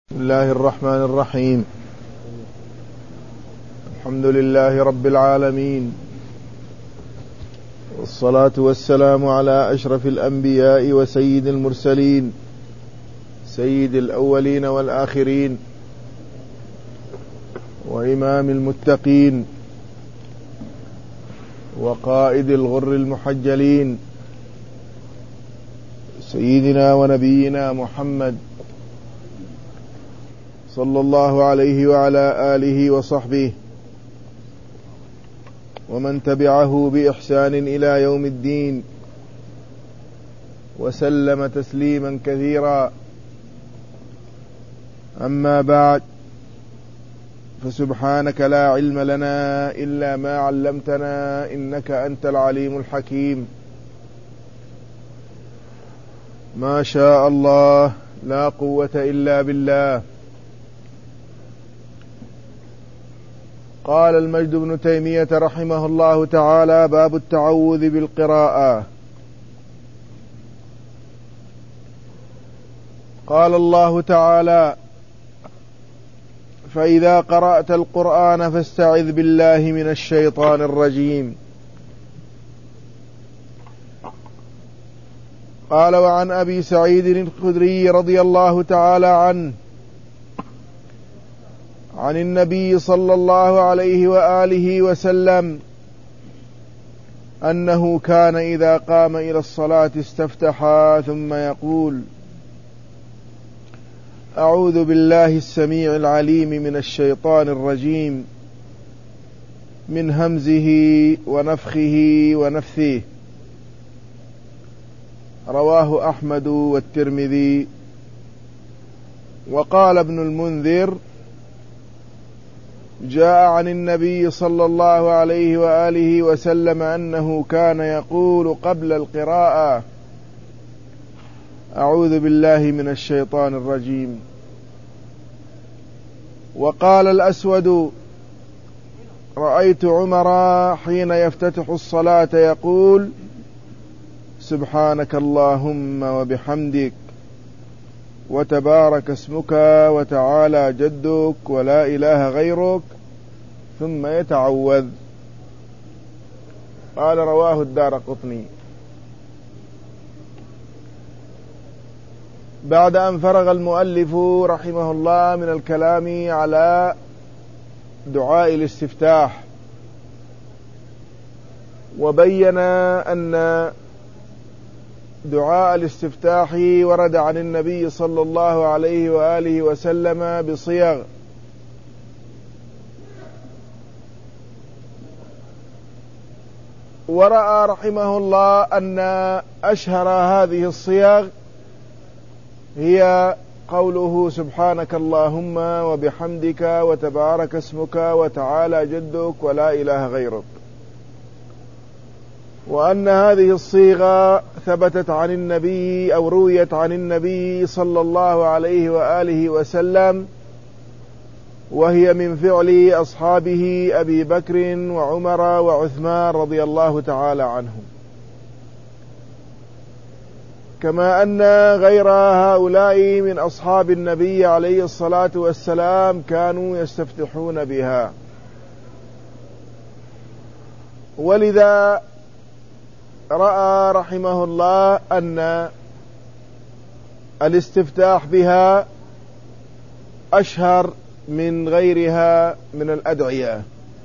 بسم الله الرحمن الرحيم. الحمد لله رب العالمين، والصلاة والسلام على أشرف الأنبياء وسيد المرسلين، سيد الأولين والآخرين، وإمام المتقين، وقائد الغر المحجلين، سيدنا ونبينا محمد صلى الله عليه وعلى آله وصحبه ومن تبعه بإحسان إلى يوم الدين، وسلم تسليما كثيرا. أما بعد، فسبحانك لا علم لنا إلا ما علمتنا إنك أنت العليم الحكيم. ما شاء الله، لا قوة إلا بالله. قال المجد بن تيمية رحمه الله تعالى: باب التعوذ بالقراءة. قال الله تعالى: فإذا قرأت القرآن فاستعذ بالله من الشيطان الرجيم. قال: وعن أبي سعيد الخدري رضي الله تعالى عنه عن النبي صلى الله عليه وآله وسلم أنه كان إذا قام إلى الصلاة استفتح ثم يقول: أعوذ بالله السميع العليم من الشيطان الرجيم، من همزه ونفخه ونفثه. رواه أحمد والترمذي. وقال ابن المنذر: جاء عن النبي صلى الله عليه وآله وسلم أنه كان يقول قبل القراءة: أعوذ بالله من الشيطان الرجيم. وقال الأسود: رأيت عمر حين يفتتح الصلاة يقول: سبحانك اللهم وبحمدك وتبارك اسمك وتعالى جدك ولا إله غيرك، ثم يتعوذ. قال: رواه الدارقطني. بعد أن فرغ المؤلف رحمه الله من الكلام على دعاء الاستفتاح، وبين أن دعاء الاستفتاح ورد عن النبي صلى الله عليه وآله وسلم بصيغ، ورأى رحمه الله أن أشهر هذه الصيغ هي قوله: سبحانك اللهم وبحمدك وتبارك اسمك وتعالى جدك ولا إله غيرك، وأن هذه الصيغة ثبتت عن النبي أو رويت عن النبي صلى الله عليه وآله وسلم، وهي من فعل أصحابه أبي بكر وعمر وعثمان رضي الله تعالى عنهم، كما أن غير هؤلاء من أصحاب النبي عليه الصلاة والسلام كانوا يستفتحون بها. ولذا رأى رحمه الله أن الاستفتاح بها أشهر من غيرها من الأدعية.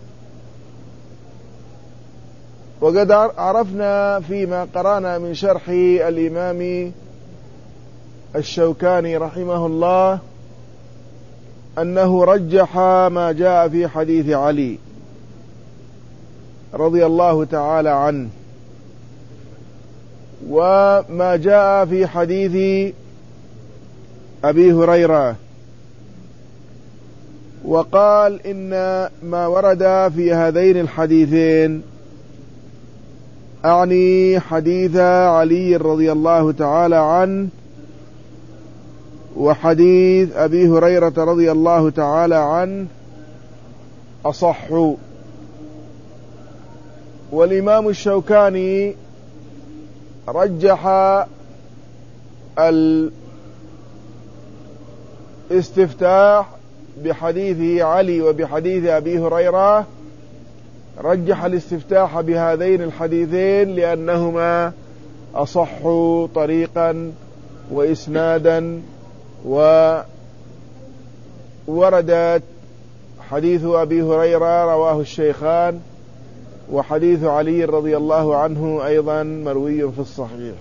وقد عرفنا فيما قرأنا من شرح الإمام الشوكاني رحمه الله أنه رجح ما جاء في حديث علي رضي الله تعالى عنه، وما جاء في حديث أبي هريرة، وقال إن ما ورد في هذين الحديثين، أعني حديث علي رضي الله تعالى عنه وحديث أبي هريرة رضي الله تعالى عنه، أصح. والإمام الشوكاني رجح استفتاح بحديث علي وبحديث أبي هريرة رجح الاستفتاح بهذين الحديثين لأنهما أصح طريقا وإسنادا، ووردت حديث أبي هريرة رواه الشيخان، وحديث علي رضي الله عنه أيضا مروي في الصحيح.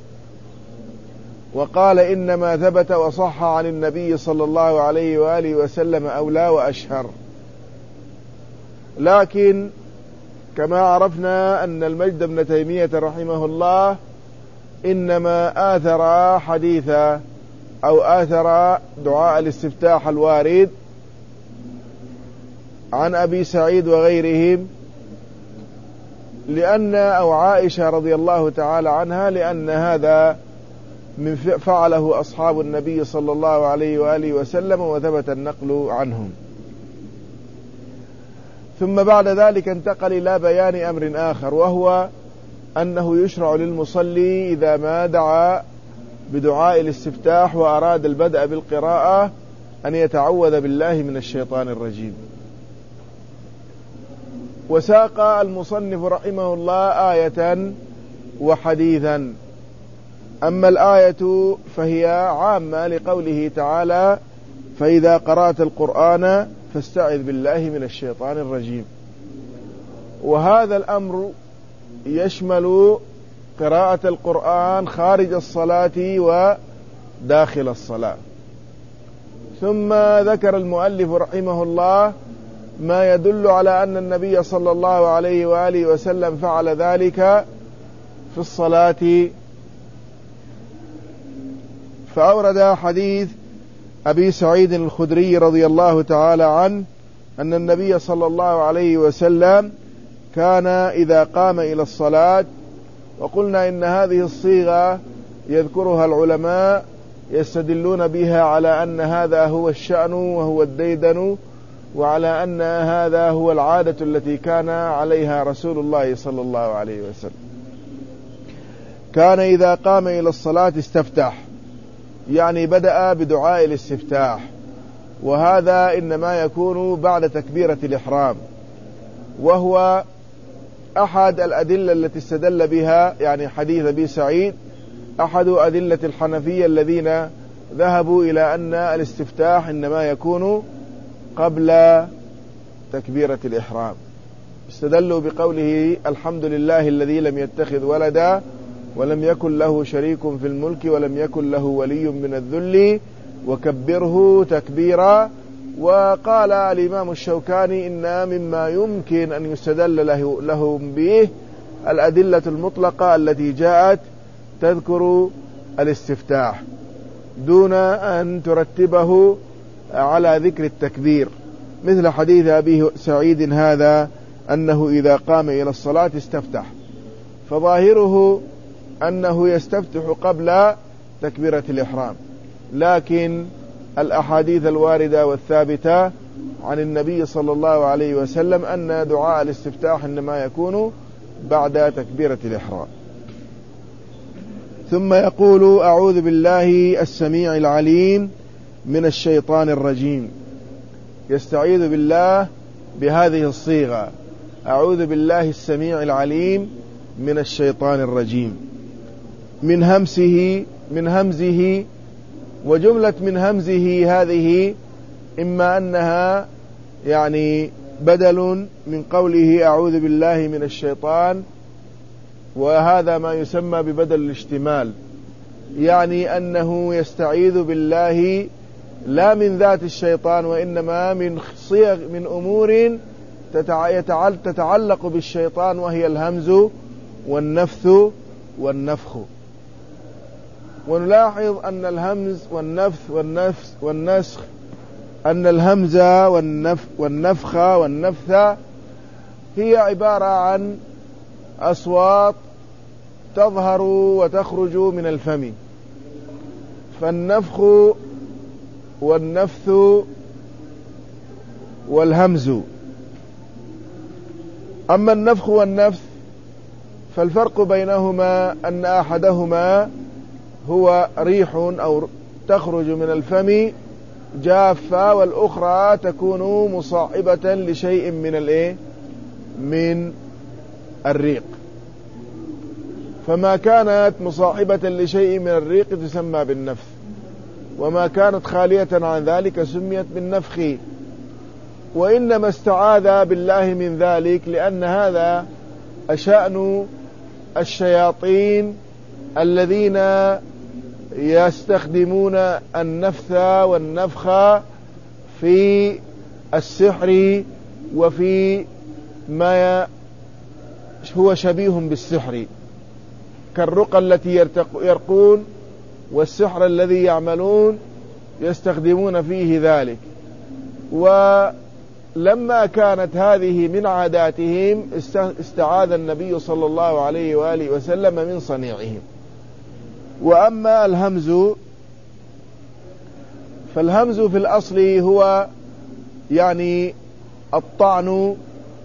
وقال إنما ثبت وصح عن النبي صلى الله عليه وآله وسلم أولى وأشهر. لكن كما عرفنا أن المجد بن تيمية رحمه الله إنما آثر حديث أو آثر دعاء الاستفتاح الوارد عن أبي سعيد وغيرهم أو عائشة رضي الله تعالى عنها، لأن هذا من فعله أصحاب النبي صلى الله عليه وآله وسلم وثبت النقل عنهم. ثم بعد ذلك انتقل إلى بيان أمر آخر، وهو أنه يشرع للمصلي إذا ما دعا بدعاء الاستفتاح وأراد البدء بالقراءة أن يتعوذ بالله من الشيطان الرجيم. وساق المصنف رحمه الله آية وحديثا. أما الآية فهي عامة لقوله تعالى: فإذا قرأت القرآن فاستعذ بالله من الشيطان الرجيم. وهذا الأمر يشمل قراءة القرآن خارج الصلاة وداخل الصلاة. ثم ذكر المؤلف رحمه الله ما يدل على أن النبي صلى الله عليه وآله وسلم فعل ذلك في الصلاة، فأورد حديث أبي سعيد الخدري رضي الله تعالى عنه أن النبي صلى الله عليه وسلم كان إذا قام إلى الصلاة، وقلنا إن هذه الصيغة يذكرها العلماء يستدلون بها على أن هذا هو الشأن وهو الديدن، وعلى أن هذا هو العادة التي كان عليها رسول الله صلى الله عليه وسلم. كان إذا قام إلى الصلاة استفتح، يعني بدأ بدعاء الاستفتاح، وهذا إنما يكون بعد تكبيرة الإحرام، وهو أحد الأدلة التي استدل بها، يعني حديث أبي سعيد أحد أدلة الحنفية الذين ذهبوا إلى أن الاستفتاح إنما يكون قبل تكبيرة الإحرام. استدلوا بقوله: الحمد لله الذي لم يتخذ ولدا ولم يكن له شريك في الملك ولم يكن له ولي من الذل وكبره تكبيرا. وقال الإمام الشوكاني: إن مما يمكن أن يستدل لهم به الأدلة المطلقة التي جاءت تذكر الاستفتاح دون أن ترتبه على ذكر التكبير، مثل حديث أبي سعيد هذا أنه إذا قام إلى الصلاة استفتح، فظاهره أنه يستفتح قبل تكبيرة الإحرام. لكن الأحاديث الواردة والثابتة عن النبي صلى الله عليه وسلم أن دعاء الاستفتاح إنما يكون بعد تكبيرة الإحرام. ثم يقول: أعوذ بالله السميع العليم من الشيطان الرجيم. يستعيذ بالله بهذه الصيغة: أعوذ بالله السميع العليم من الشيطان الرجيم، من همزه. وجملة من همزه هذه إما أنها يعني بدل من قوله أعوذ بالله من الشيطان، وهذا ما يسمى ببدل الاشتمال، يعني أنه يستعيذ بالله لا من ذات الشيطان، وإنما من أمور تتعلق بالشيطان، وهي الهمز والنفث والنفخ. ونلاحظ أن الهمز والنسخ أن الهمز والنفخ والنفث هي عبارة عن أصوات تظهر وتخرج من الفم، فالنفخ والنفث والهمز. أما النفخ والنفث فالفرق بينهما أن أحدهما هو ريح أو تخرج من الفم جافة والأخرى تكون مصاحبة لشيء من الريق. فما كانت مصاحبة لشيء من الريق تسمى بالنفث، وما كانت خالية عن ذلك سميت بالنفخ. وإنما استعاذ بالله من ذلك لأن هذا شأن الشياطين الذين يستخدمون النفث والنفخ في السحر وفي ما هو شبيه بالسحر، كالرقى التي يرقون والسحر الذي يعملون يستخدمون فيه ذلك. ولما كانت هذه من عاداتهم استعاذ النبي صلى الله عليه وآله وسلم من صنيعهم. وأما الهمز فالهمز في الأصل هو يعني الطعن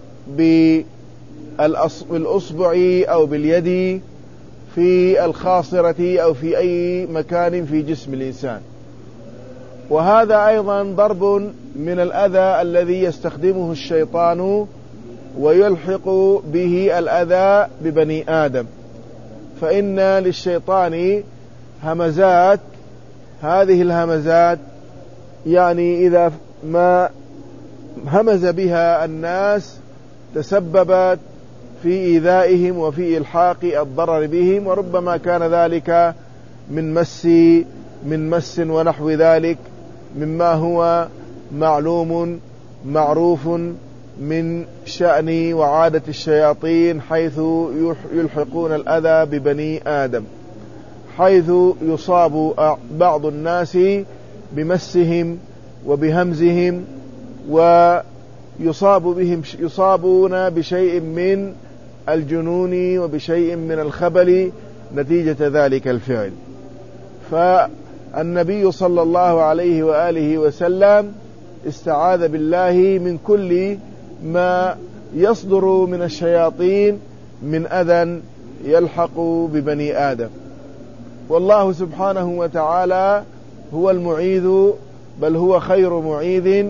بالأصبع أو باليد في الخاصرة أو في أي مكان في جسم الإنسان. وهذا أيضا ضرب من الأذى الذي يستخدمه الشيطان ويلحق به الأذى ببني آدم. فإن للشيطان همزات، هذه الهمزات يعني إذا ما همز بها الناس تسببت في إيذائهم وفي إلحاق الضرر بهم، وربما كان ذلك من مس ونحو ذلك مما هو معلوم معروف من شأن وعادة الشياطين، حيث يلحقون الأذى ببني آدم، حيث يصاب بعض الناس بمسهم وبهمزهم، يصابون بشيء من الجنون وبشيء من الخبل نتيجة ذلك الفعل. فالنبي صلى الله عليه وآله وسلم استعاذ بالله من كل ما يصدر من الشياطين من أذى يلحق ببني آدم. والله سبحانه وتعالى هو المعيذ، بل هو خير معيذ،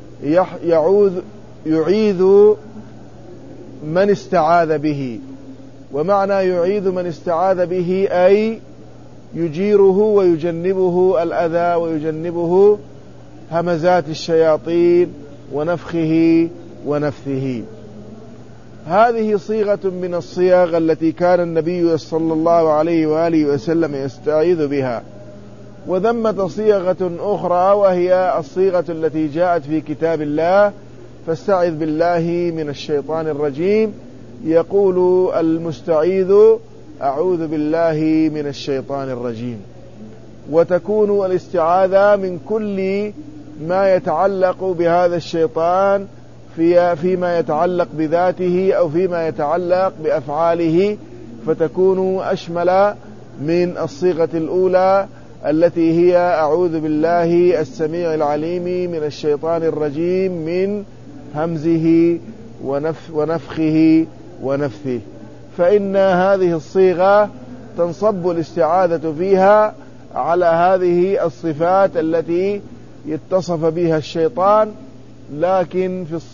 يعيذ من استعاذ به. ومعنى يعيذ من استعاذ به أي يجيره ويجنبه الأذى ويجنبه همزات الشياطين ونفخه ونفثه. هذه صيغة من الصيغ التي كان النبي صلى الله عليه وآله وسلم يستعيذ بها. وذمة صيغة أخرى وهي الصيغة التي جاءت في كتاب الله: فاستعذ بالله من الشيطان الرجيم. يقول المستعيذ: أعوذ بالله من الشيطان الرجيم. وتكون الاستعاذة من كل ما يتعلق بهذا الشيطان فيما يتعلق بذاته أو فيما يتعلق بأفعاله، فتكون أشمل من الصيغة الأولى التي هي أعوذ بالله السميع العليم من الشيطان الرجيم من همزه ونفخه ونفثه. فإن هذه الصيغة تنصب الاستعاذة فيها على هذه الصفات التي يتصف بها الشيطان، لكن في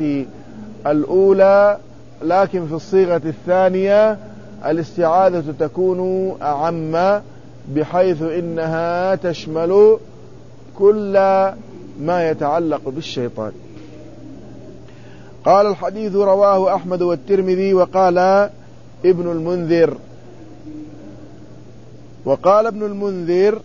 الصيغة الثانية الاستعاذة تكون أعم، بحيث إنها تشمل كل ما يتعلق بالشيطان. قال: الحديث رواه أحمد والترمذي. وقال ابن المنذر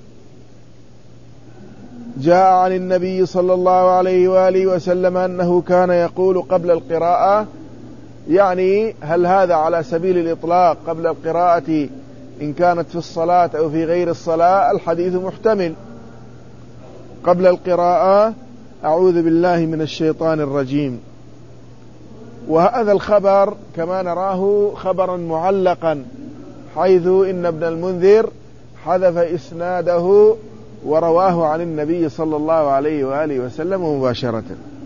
جاء عن النبي صلى الله عليه وآله وسلم أنه كان يقول قبل القراءة، يعني هل هذا على سبيل الإطلاق قبل القراءة إن كانت في الصلاة أو في غير الصلاة؟ الحديث محتمل. قبل القراءة: أعوذ بالله من الشيطان الرجيم. وهذا الخبر كما نراه خبرا معلقا، حيث إن ابن المنذر حذف إسناده ورواه عن النبي صلى الله عليه وآله وسلم مباشرة.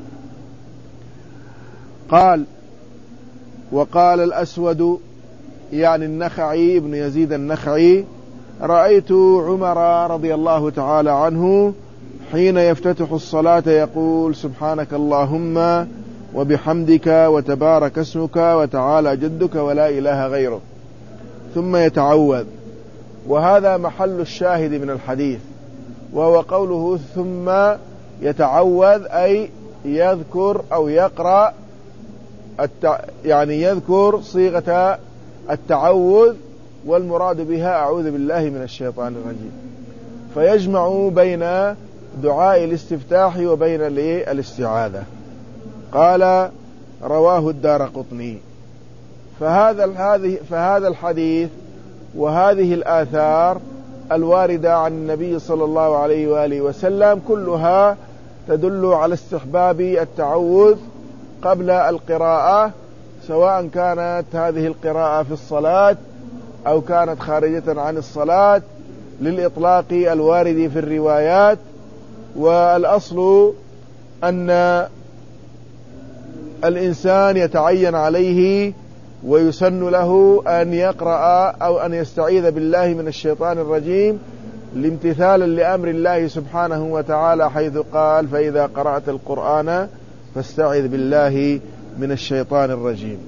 قال: وقال الأسود يعني النخعي ابن يزيد النخعي: رأيت عمر رضي الله تعالى عنه حين يفتتح الصلاة يقول سبحانك اللهم وبحمدك وتبارك اسمك وتعالى جدك ولا إله غيرك، ثم يتعوذ. وهذا محل الشاهد من الحديث، وهو قوله ثم يتعوذ، أي يذكر أو يقرأ يعني يذكر صيغة التعوذ، والمراد بها أعوذ بالله من الشيطان الرجيم. فيجمع بين دعاء الاستفتاح وبين الاستعاذة. قال رواه الدارقطني. فهذا الحديث وهذه الآثار الواردة عن النبي صلى الله عليه وآله وسلم كلها تدل على استحباب التعوذ قبل القراءة، سواء كانت هذه القراءة في الصلاة أو كانت خارجة عن الصلاة، للإطلاق الوارد في الروايات. والأصل أن الإنسان يتعين عليه ويسن له أن يقرأ أو أن يستعيذ بالله من الشيطان الرجيم، لامتثالا لأمر الله سبحانه وتعالى، حيث قال فإذا قرأت القرآن فاستعذ بالله من الشيطان الرجيم.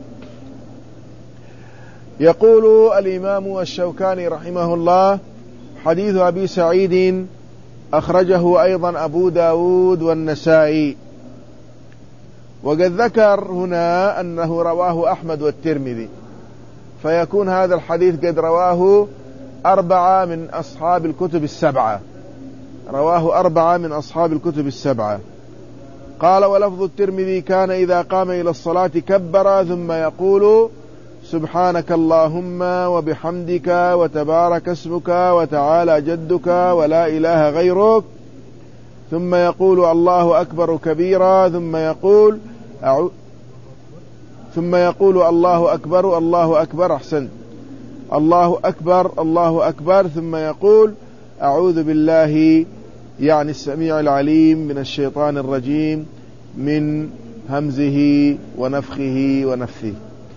يقول الإمام الشوكاني رحمه الله: حديث أبي سعيد أخرجه أيضا أبو داود والنسائي. وقد ذكر هنا أنه رواه أحمد والترمذي، فيكون هذا الحديث قد رواه 4 من أصحاب الكتب السبعة، رواه 4 من أصحاب الكتب السبعة. قال: ولفظ الترمذي كان إذا قام إلى الصلاة كبر ثم يقول سبحانك اللهم وبحمدك وتبارك اسمك وتعالى جدك ولا إله غيرك، ثم يقول الله أكبر كبيرا، ثم يقول الله أكبر الله أكبر، أحسنت، الله أكبر الله أكبر، ثم يقول أعوذ بالله يعني السميع العليم من الشيطان الرجيم من همزه ونفخه ونفثه.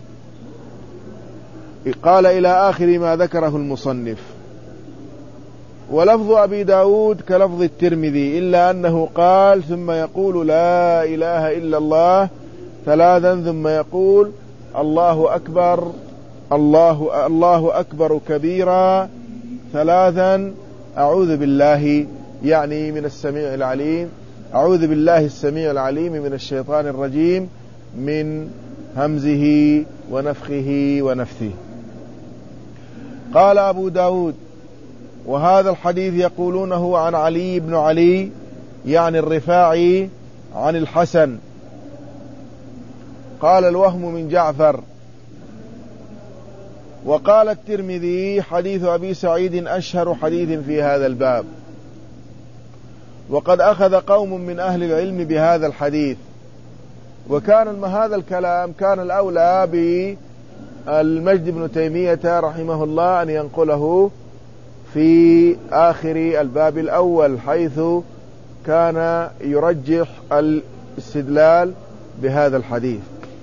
قال إلى آخر ما ذكره المصنف. ولفظ أبي داود كلفظ الترمذي، إلا أنه قال ثم يقول لا إله إلا الله 3، ثم يقول الله أكبر الله أكبر كبيرا 3، أعوذ بالله يعني من السميع العليم، أعوذ بالله السميع العليم من الشيطان الرجيم من همزه ونفخه ونفثه. قال أبو داود: وهذا الحديث يقولونه عن علي بن علي يعني الرفاعي عن الحسن. قال الوهم من جعفر. وقال الترمذي: حديث أبي سعيد أشهر حديث في هذا الباب. وقد أخذ قوم من أهل العلم بهذا الحديث، وكان هذا الكلام كان الأولى بالمجد بن تيمية رحمه الله أن ينقله في آخر الباب الأول، حيث كان يرجح الاستدلال بهذا الحديث.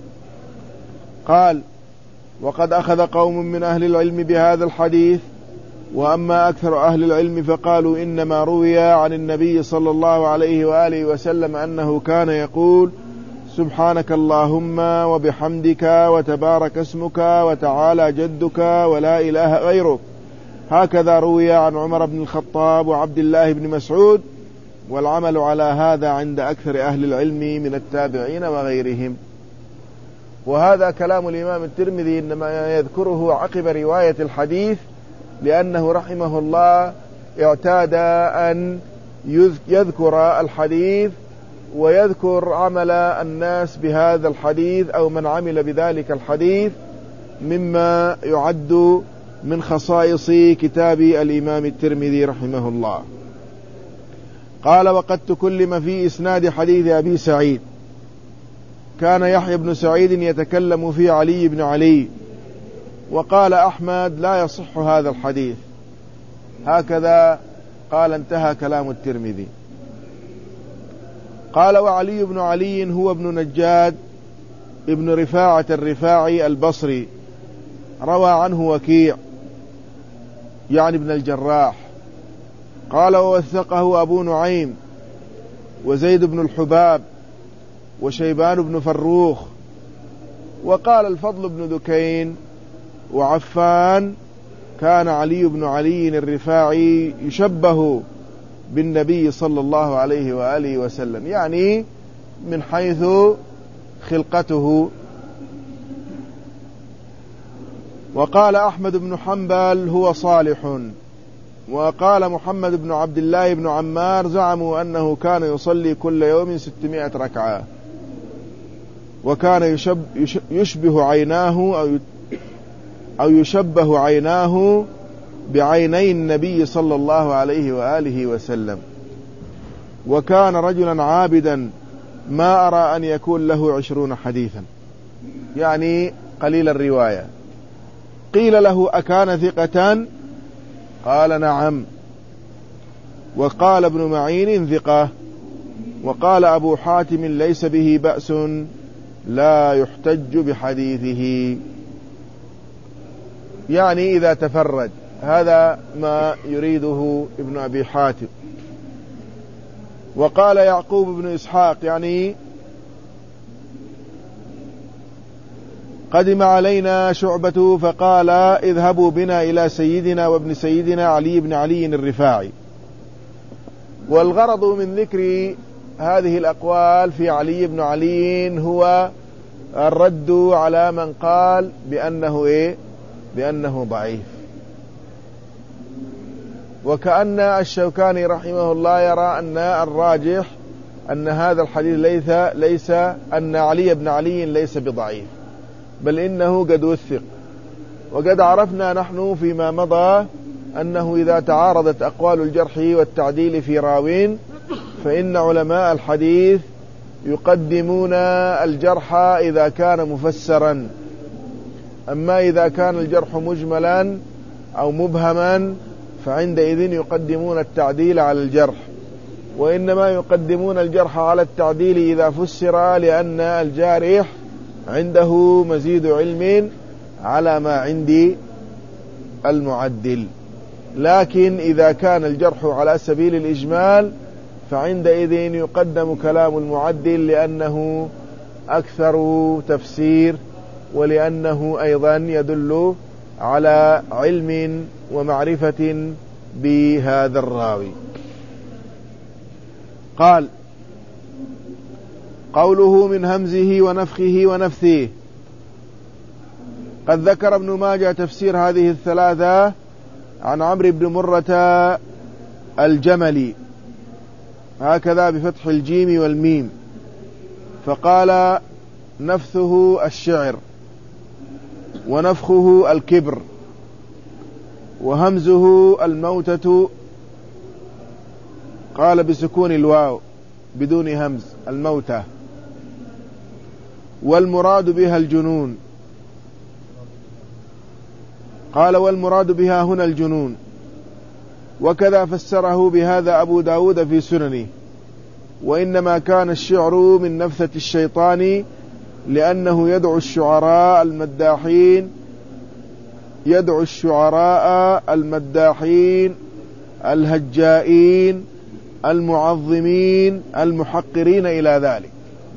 قال: وقد أخذ قوم من أهل العلم بهذا الحديث، وأما أكثر أهل العلم فقالوا إنما روي عن النبي صلى الله عليه وآله وسلم أنه كان يقول سبحانك اللهم وبحمدك وتبارك اسمك وتعالى جدك ولا إله غيرك. هكذا روي عن عمر بن الخطاب وعبد الله بن مسعود، والعمل على هذا عند أكثر أهل العلم من التابعين وغيرهم. وهذا كلام الإمام الترمذي إنما يذكره عقب رواية الحديث، لأنه رحمه الله اعتاد أن يذكر الحديث ويذكر عمل الناس بهذا الحديث أو من عمل بذلك الحديث مما يعد من خصائص كتاب الإمام الترمذي رحمه الله. قال: وقد تكلم في إسناد حديث أبي سعيد. كان يحيى بن سعيد يتكلم في علي بن علي، وقال أحمد لا يصح هذا الحديث. هكذا قال، انتهى كلام الترمذي. قال: وعلي بن علي هو ابن نجاد ابن رفاعة الرفاعي البصري، روى عنه وكيع يعني ابن الجراح. قال: ووثقه أبو نعيم وزيد بن الحباب وشيبان بن فروخ. وقال الفضل بن دكين وعفان كان علي بن علي الرفاعي يشبه بالنبي صلى الله عليه وآله وسلم، يعني من حيث خلقته. وقال أحمد بن حنبل هو صالح. وقال محمد بن عبد الله بن عمار زعموا أنه كان يصلي كل يوم 600 ركعة، وكان يشبه عيناه أو يشبه عيناه بعيني النبي صلى الله عليه وآله وسلم، وكان رجلا عابدا ما أرى أن يكون له 20 حديثا، يعني قليل الرواية. قيل له أكان ثقة؟ قال نعم. وقال ابن معين ثقة. وقال أبو حاتم ليس به بأس لا يحتج بحديثه، يعني إذا تفرد. هذا ما يريده ابن أبي حاتم. وقال يعقوب بن إسحاق يعني قدم علينا شعبة فقال اذهبوا بنا إلى سيدنا وابن سيدنا علي بن علي الرفاعي. والغرض من ذكر هذه الأقوال في علي بن علي هو الرد على من قال بأنه ضعيف. وكأن الشوكاني رحمه الله يرى أن الراجح أن هذا الحديث ليس أن علي بن علي ليس بضعيف، بل إنه قد وثق. وقد عرفنا نحن فيما مضى أنه إذا تعارضت أقوال الجرح والتعديل في راوين فإن علماء الحديث يقدمون الجرح إذا كان مفسرا، أما إذا كان الجرح مجملا أو مبهما فعندئذ يقدمون التعديل على الجرح. وإنما يقدمون الجرح على التعديل إذا فسر، لأن الجارح عنده مزيد علم على ما عندي المعدل. لكن إذا كان الجرح على سبيل الإجمال فعندئذ يقدم كلام المعدل، لأنه أكثر تفسير، ولأنه أيضا يدل على علم ومعرفة بهذا الراوي. قال قوله من همزه ونفخه ونفثه. قد ذكر ابن ماجه تفسير هذه الثلاثة عن عمرو بن مرة الجملي هكذا بفتح الجيم والميم، فقال نفثه الشعر، ونفخه الكبر، وهمزه الموتة، قال بسكون الواو بدون همز الموتة، والمراد بها الجنون، قال والمراد بها هنا الجنون. وكذا فسره بهذا أبو داود في سننه. وإنما كان الشعر من نفثة الشيطان، لأنه يدعو الشعراء المداحين الهجائين المعظمين المحقرين إلى ذلك.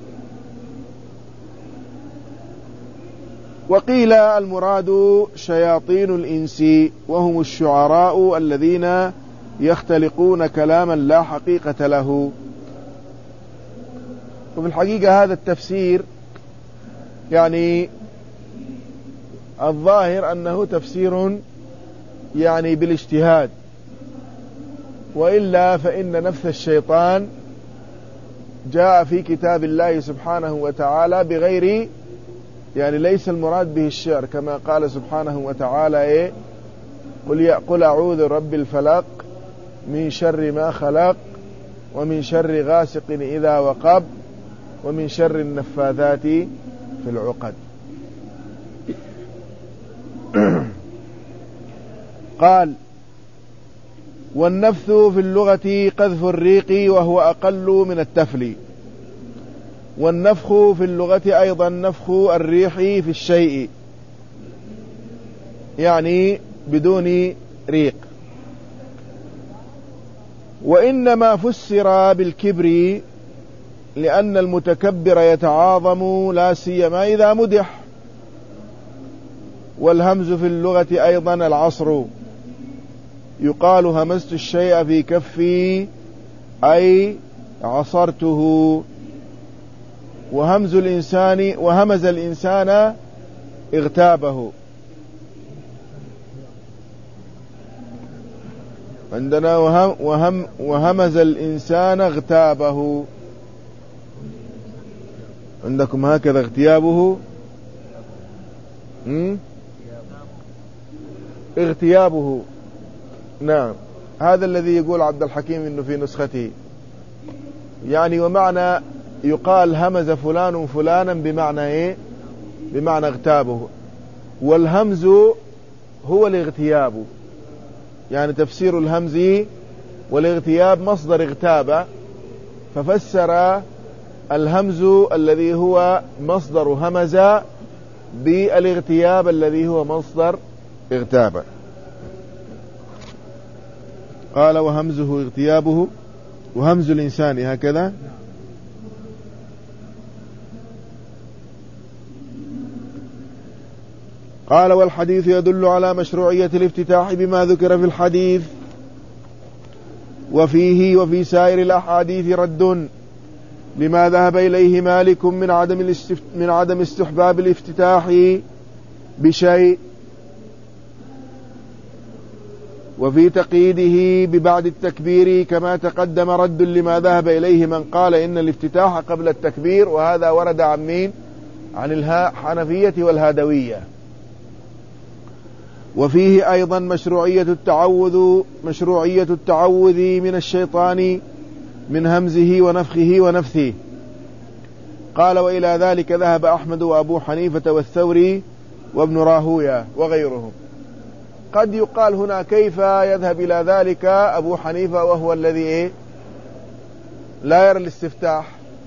وقيل المراد شياطين الإنس، وهم الشعراء الذين يختلقون كلاما لا حقيقة له. وفي الحقيقة هذا التفسير يعني الظاهر أنه تفسير يعني بالاجتهاد، وإلا فإن نفث الشيطان جاء في كتاب الله سبحانه وتعالى بغير، يعني ليس المراد به الشعر، كما قال سبحانه وتعالى قل أعوذ برب الفلق من شر ما خلق ومن شر غاسق إذا وقب ومن شر النفاثات في العقد. قال والنفث في اللغة قذف الريق وهو أقل من التفل. والنفخ في اللغة أيضا نفخ الريح في الشيء، يعني بدون ريق. وإنما فسر بالكبر لأن المتكبر يتعاظم لا سيما إذا مدح. والهمز في اللغة أيضا العصر، يقال همزت الشيء في كفي أي عصرته. وهمز الإنسان وهمز الإنسان اغتابه. عندنا وهمز الإنسان اغتابه، عندكم هكذا اغتيابه، اغتيابه. نعم، هذا الذي يقول عبد الحكيم إنه في نسخته، يعني ومعنى يقال همز فلان فلانا بمعنى إيه؟ بمعنى اغتابه. والهمز هو الاغتياب، يعني تفسير الهمز والاغتياب مصدر اغتاب، ففسر الهمز الذي هو مصدر همز بالاغتياب الذي هو مصدر اغتاب. قال وهمزه اغتيابه، وهمز الإنسان هكذا. قال والحديث يدل على مشروعية الافتتاح بما ذكر في الحديث، وفيه وفي سائر الأحاديث رد لما ذهب إليه مالك من عدم استحباب الافتتاح بشيء، وفي تقييده ببعد التكبير كما تقدم رد لما ذهب إليه من قال إن الافتتاح قبل التكبير، وهذا ورد عن مين؟ عن الحنفية والهادوية. وفيه أيضا مشروعية التعوذ من الشيطان من همزه ونفخه ونفثه. قال وإلى ذلك ذهب أحمد وأبو حنيفة والثوري وابن راهوية وغيرهم. قد يقال هنا كيف يذهب إلى ذلك أبو حنيفة وهو الذي لا يرى الاستفتاح؟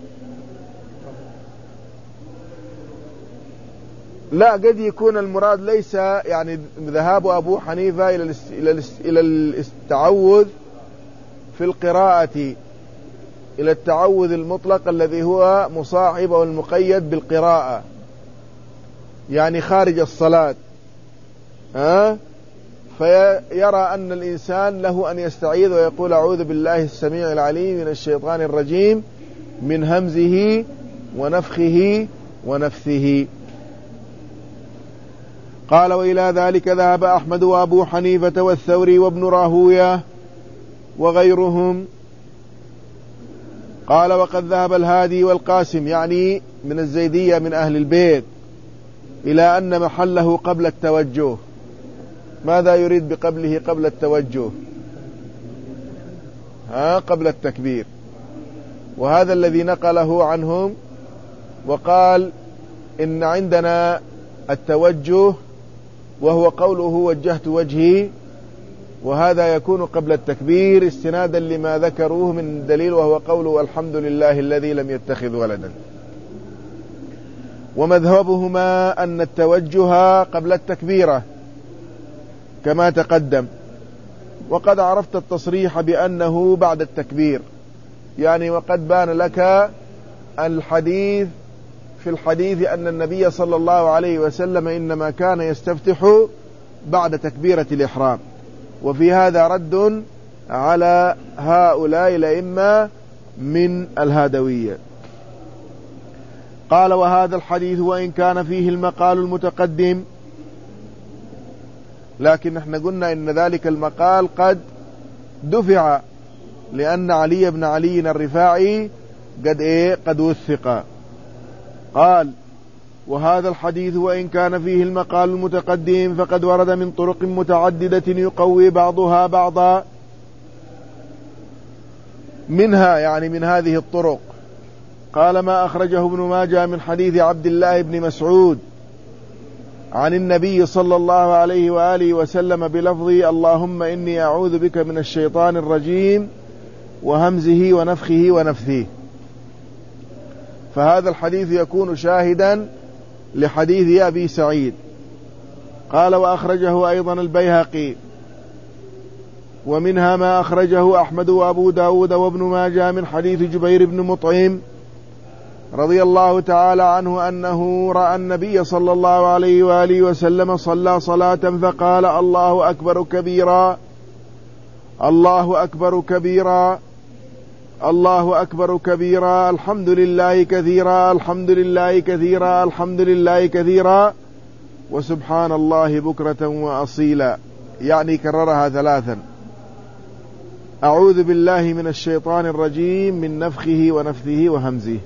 لا، قد يكون المراد ليس يعني ذهاب أبو حنيفة إلى التعوذ في القراءة، إلى التعوذ المطلق الذي هو مصاحب والمقيد بالقراءة، يعني خارج الصلاة، فيرى أن الإنسان له أن يستعيذ ويقول أعوذ بالله السميع العليم من الشيطان الرجيم من همزه ونفخه ونفثه. قال وإلى ذلك ذهب أحمد وأبو حنيفة والثوري وابن راهوية وغيرهم. قال وقد ذهب الهادي والقاسم، يعني من الزيدية من أهل البيت، إلى أن محله قبل التوجه. ماذا يريد بقبله قبل التوجه؟ قبل التكبير. وهذا الذي نقله عنهم، وقال إن عندنا التوجه وهو قوله وجهت وجهي، وهذا يكون قبل التكبير استنادا لما ذكروه من دليل، وهو قوله الحمد لله الذي لم يتخذ ولدا. ومذهبهما أن التوجه قبل التكبيرة كما تقدم، وقد عرفت التصريح بأنه بعد التكبير، يعني وقد بان لك الحديث في الحديث أن النبي صلى الله عليه وسلم إنما كان يستفتح بعد تكبيرة الإحرام. وفي هذا رد على هؤلاء الأئمة من الهادوية. قال وهذا الحديث وإن كان فيه المقال المتقدم، لكن نحن قلنا إن ذلك المقال قد دفع، لأن علي بن علي الرفاعي قد وثق. قال وهذا الحديث وإن كان فيه المقال المتقدم فقد ورد من طرق متعددة يقوي بعضها بعضا، منها يعني من هذه الطرق قال ما أخرجه ابن ماجه من حديث عبد الله بن مسعود عن النبي صلى الله عليه وآله وسلم بلفظ اللهم إني أعوذ بك من الشيطان الرجيم وهمزه ونفخه ونفثه. فهذا الحديث يكون شاهدا لحديث أبي سعيد. قال وأخرجه أيضا البيهقي، ومنها ما أخرجه أحمد وأبو داود وابن ماجه من حديث جبير بن مطعم رضي الله تعالى عنه أنه رأى النبي صلى الله عليه وآله وسلم صلى صلاة فقال: الله أكبر كبيرا، الله أكبر كبيرا، الله أكبر كبيرا، الحمد لله كثيرا، الحمد لله كثيرا، الحمد لله كثيرا، وسبحان الله بكرة وأصيلا، يعني كررها 3. أعوذ بالله من الشيطان الرجيم من نفخه ونفثه وهمزه.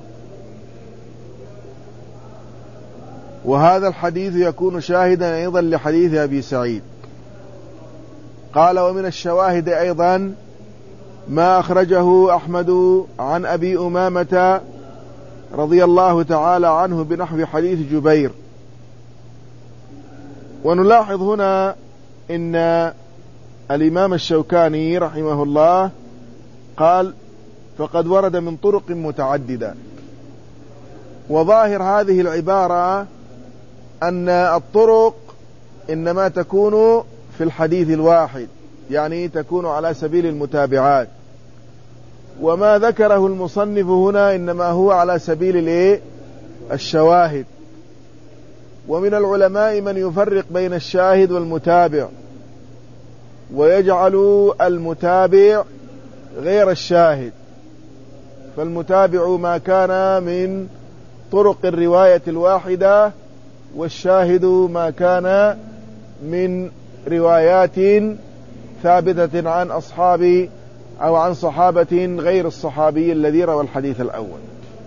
وهذا الحديث يكون شاهدا أيضا لحديث أبي سعيد. قال: ومن الشواهد أيضا ما أخرجه أحمد عن أبي أمامة رضي الله تعالى عنه بنحو حديث جبير. ونلاحظ هنا إن الإمام الشوكاني رحمه الله قال: فقد ورد من طرق متعددة. وظاهر هذه العبارة أن الطرق إنما تكون في الحديث الواحد، يعني تكون على سبيل المتابعات، وما ذكره المصنف هنا إنما هو على سبيل الشواهد. ومن العلماء من يفرق بين الشاهد والمتابع، ويجعل المتابع غير الشاهد، فالمتابع ما كان من طرق الرواية الواحدة، والشاهد ما كان من روايات ثابتة عن أصحاب أو عن صحابة غير الصحابي الذي روى الحديث الأول.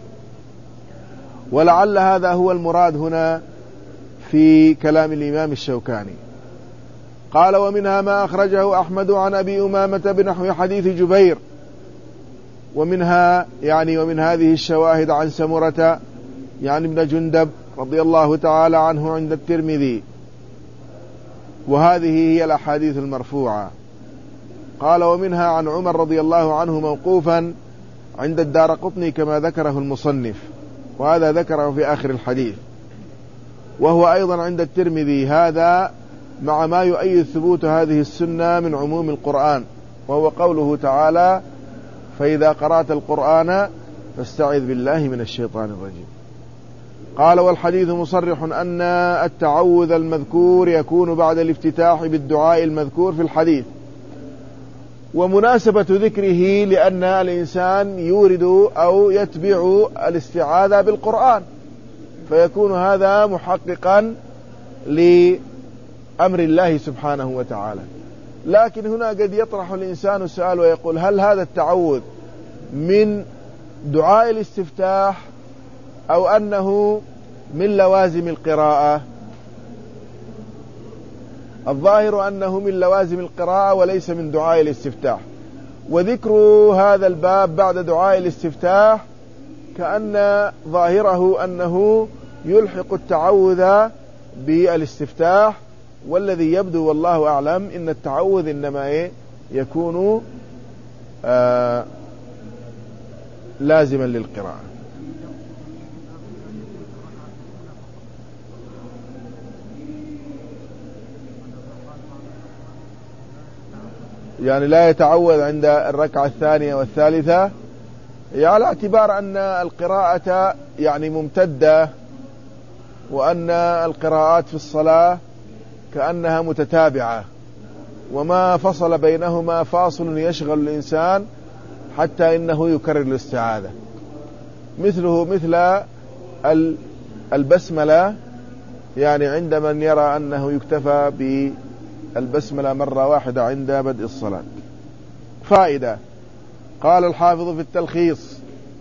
ولعل هذا هو المراد هنا في كلام الإمام الشوكاني. قال: ومنها ما أخرجه أحمد عن أبي أمامة بنحو حديث جبير. ومنها يعني ومن هذه الشواهد عن سمرة يعني ابن جندب رضي الله تعالى عنه عند الترمذي، وهذه هي الأحاديث المرفوعة. قال: ومنها عن عمر رضي الله عنه موقوفا عند الدارقطني كما ذكره المصنف، وهذا ذكره في آخر الحديث، وهو أيضا عند الترمذي، هذا مع ما يؤيد ثبوت هذه السنة من عموم القرآن، وهو قوله تعالى: فإذا قرأت القرآن فاستعذ بالله من الشيطان الرجيم. قال: والحديث مصرح أن التعوذ المذكور يكون بعد الافتتاح بالدعاء المذكور في الحديث. ومناسبة ذكره لأن الإنسان يورد أو يتبع الاستعاذة بالقرآن، فيكون هذا محققا لأمر الله سبحانه وتعالى. لكن هنا قد يطرح الإنسان السؤال ويقول: هل هذا التعوذ من دعاء الاستفتاح أو أنه من لوازم القراءة؟ الظاهر أنه من لوازم القراءة وليس من دعاء الاستفتاح. وذكر هذا الباب بعد دعاء الاستفتاح كأن ظاهره أنه يلحق التعوذ بالاستفتاح، والذي يبدو والله أعلم إن التعوذ إنما يكون لازما للقراءة. يعني لا يتعوذ عند الركعة الثانية والثالثة، على اعتبار أن القراءة يعني ممتدة، وأن القراءات في الصلاة كأنها متتابعة، وما فصل بينهما فاصل يشغل الإنسان حتى إنه يكرر الاستعاذة، مثله مثل البسملة، يعني عند من يرى أنه يكتفى بالبسملة مرة واحدة عند بدء الصلاة. فائدة. قال الحافظ في التلخيص: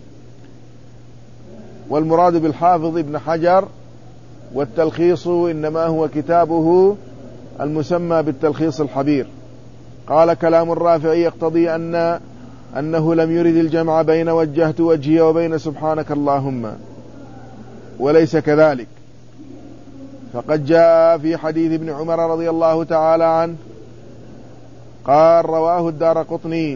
والمراد بالحافظ ابن حجر، والتلخيص إنما هو كتابه المسمى بالتلخيص الحبير. قال: كلام الرافعي يقتضي أنه لم يرد الجمع بين وجهت وجهي وبين سبحانك اللهم، وليس كذلك، فقد جاء في حديث ابن عمر رضي الله تعالى عنه قال: رواه الدارقطني.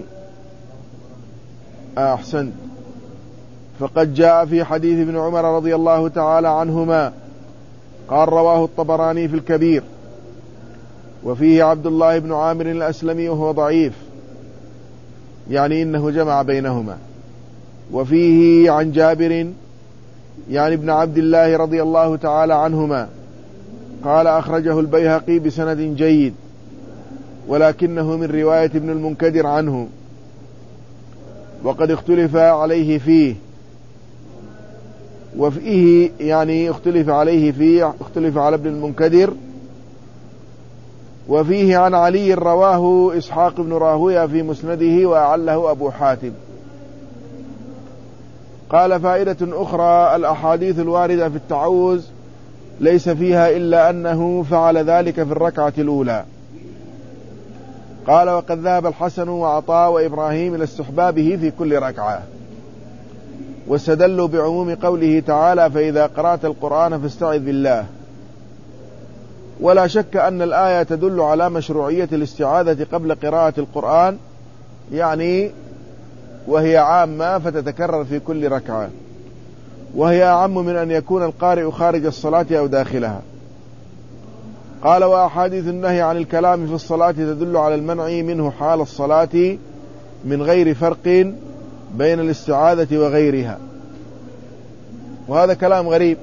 أحسنت. فقد جاء في حديث ابن عمر رضي الله تعالى عنهما قال: رواه الطبراني في الكبير، وفيه عبد الله بن عامر الأسلمي وهو ضعيف، يعني إنه جمع بينهما. وفيه عن جابر يعني ابن عبد الله رضي الله تعالى عنهما قال أخرجه البيهقي بسند جيد ولكنه من رواية ابن المنكدر عنه وقد اختلف عليه فيه وفيه يعني اختلف على ابن المنكدر وفيه عن علي رواه إسحاق بن راهويه في مسنده وأعله أبو حاتم. قال فائدة أخرى الأحاديث الواردة في التعوذ ليس فيها إلا أنه فعل ذلك في الركعة الأولى. قال وقد ذهب الحسن وعطاء وإبراهيم إلى استحبابه في كل ركعة واستدلوا بعموم قوله تعالى فإذا قرأت القرآن فاستعذ بالله. ولا شك أن الآية تدل على مشروعية الاستعاذة قبل قراءة القرآن يعني وهي عامة فتتكرر في كل ركعة وهي أعم من أن يكون القارئ خارج الصلاة أو داخلها. قال وأحاديث النهي عن الكلام في الصلاة تدل على المنع منه حال الصلاة من غير فرق بين الاستعاذة وغيرها. وهذا كلام غريب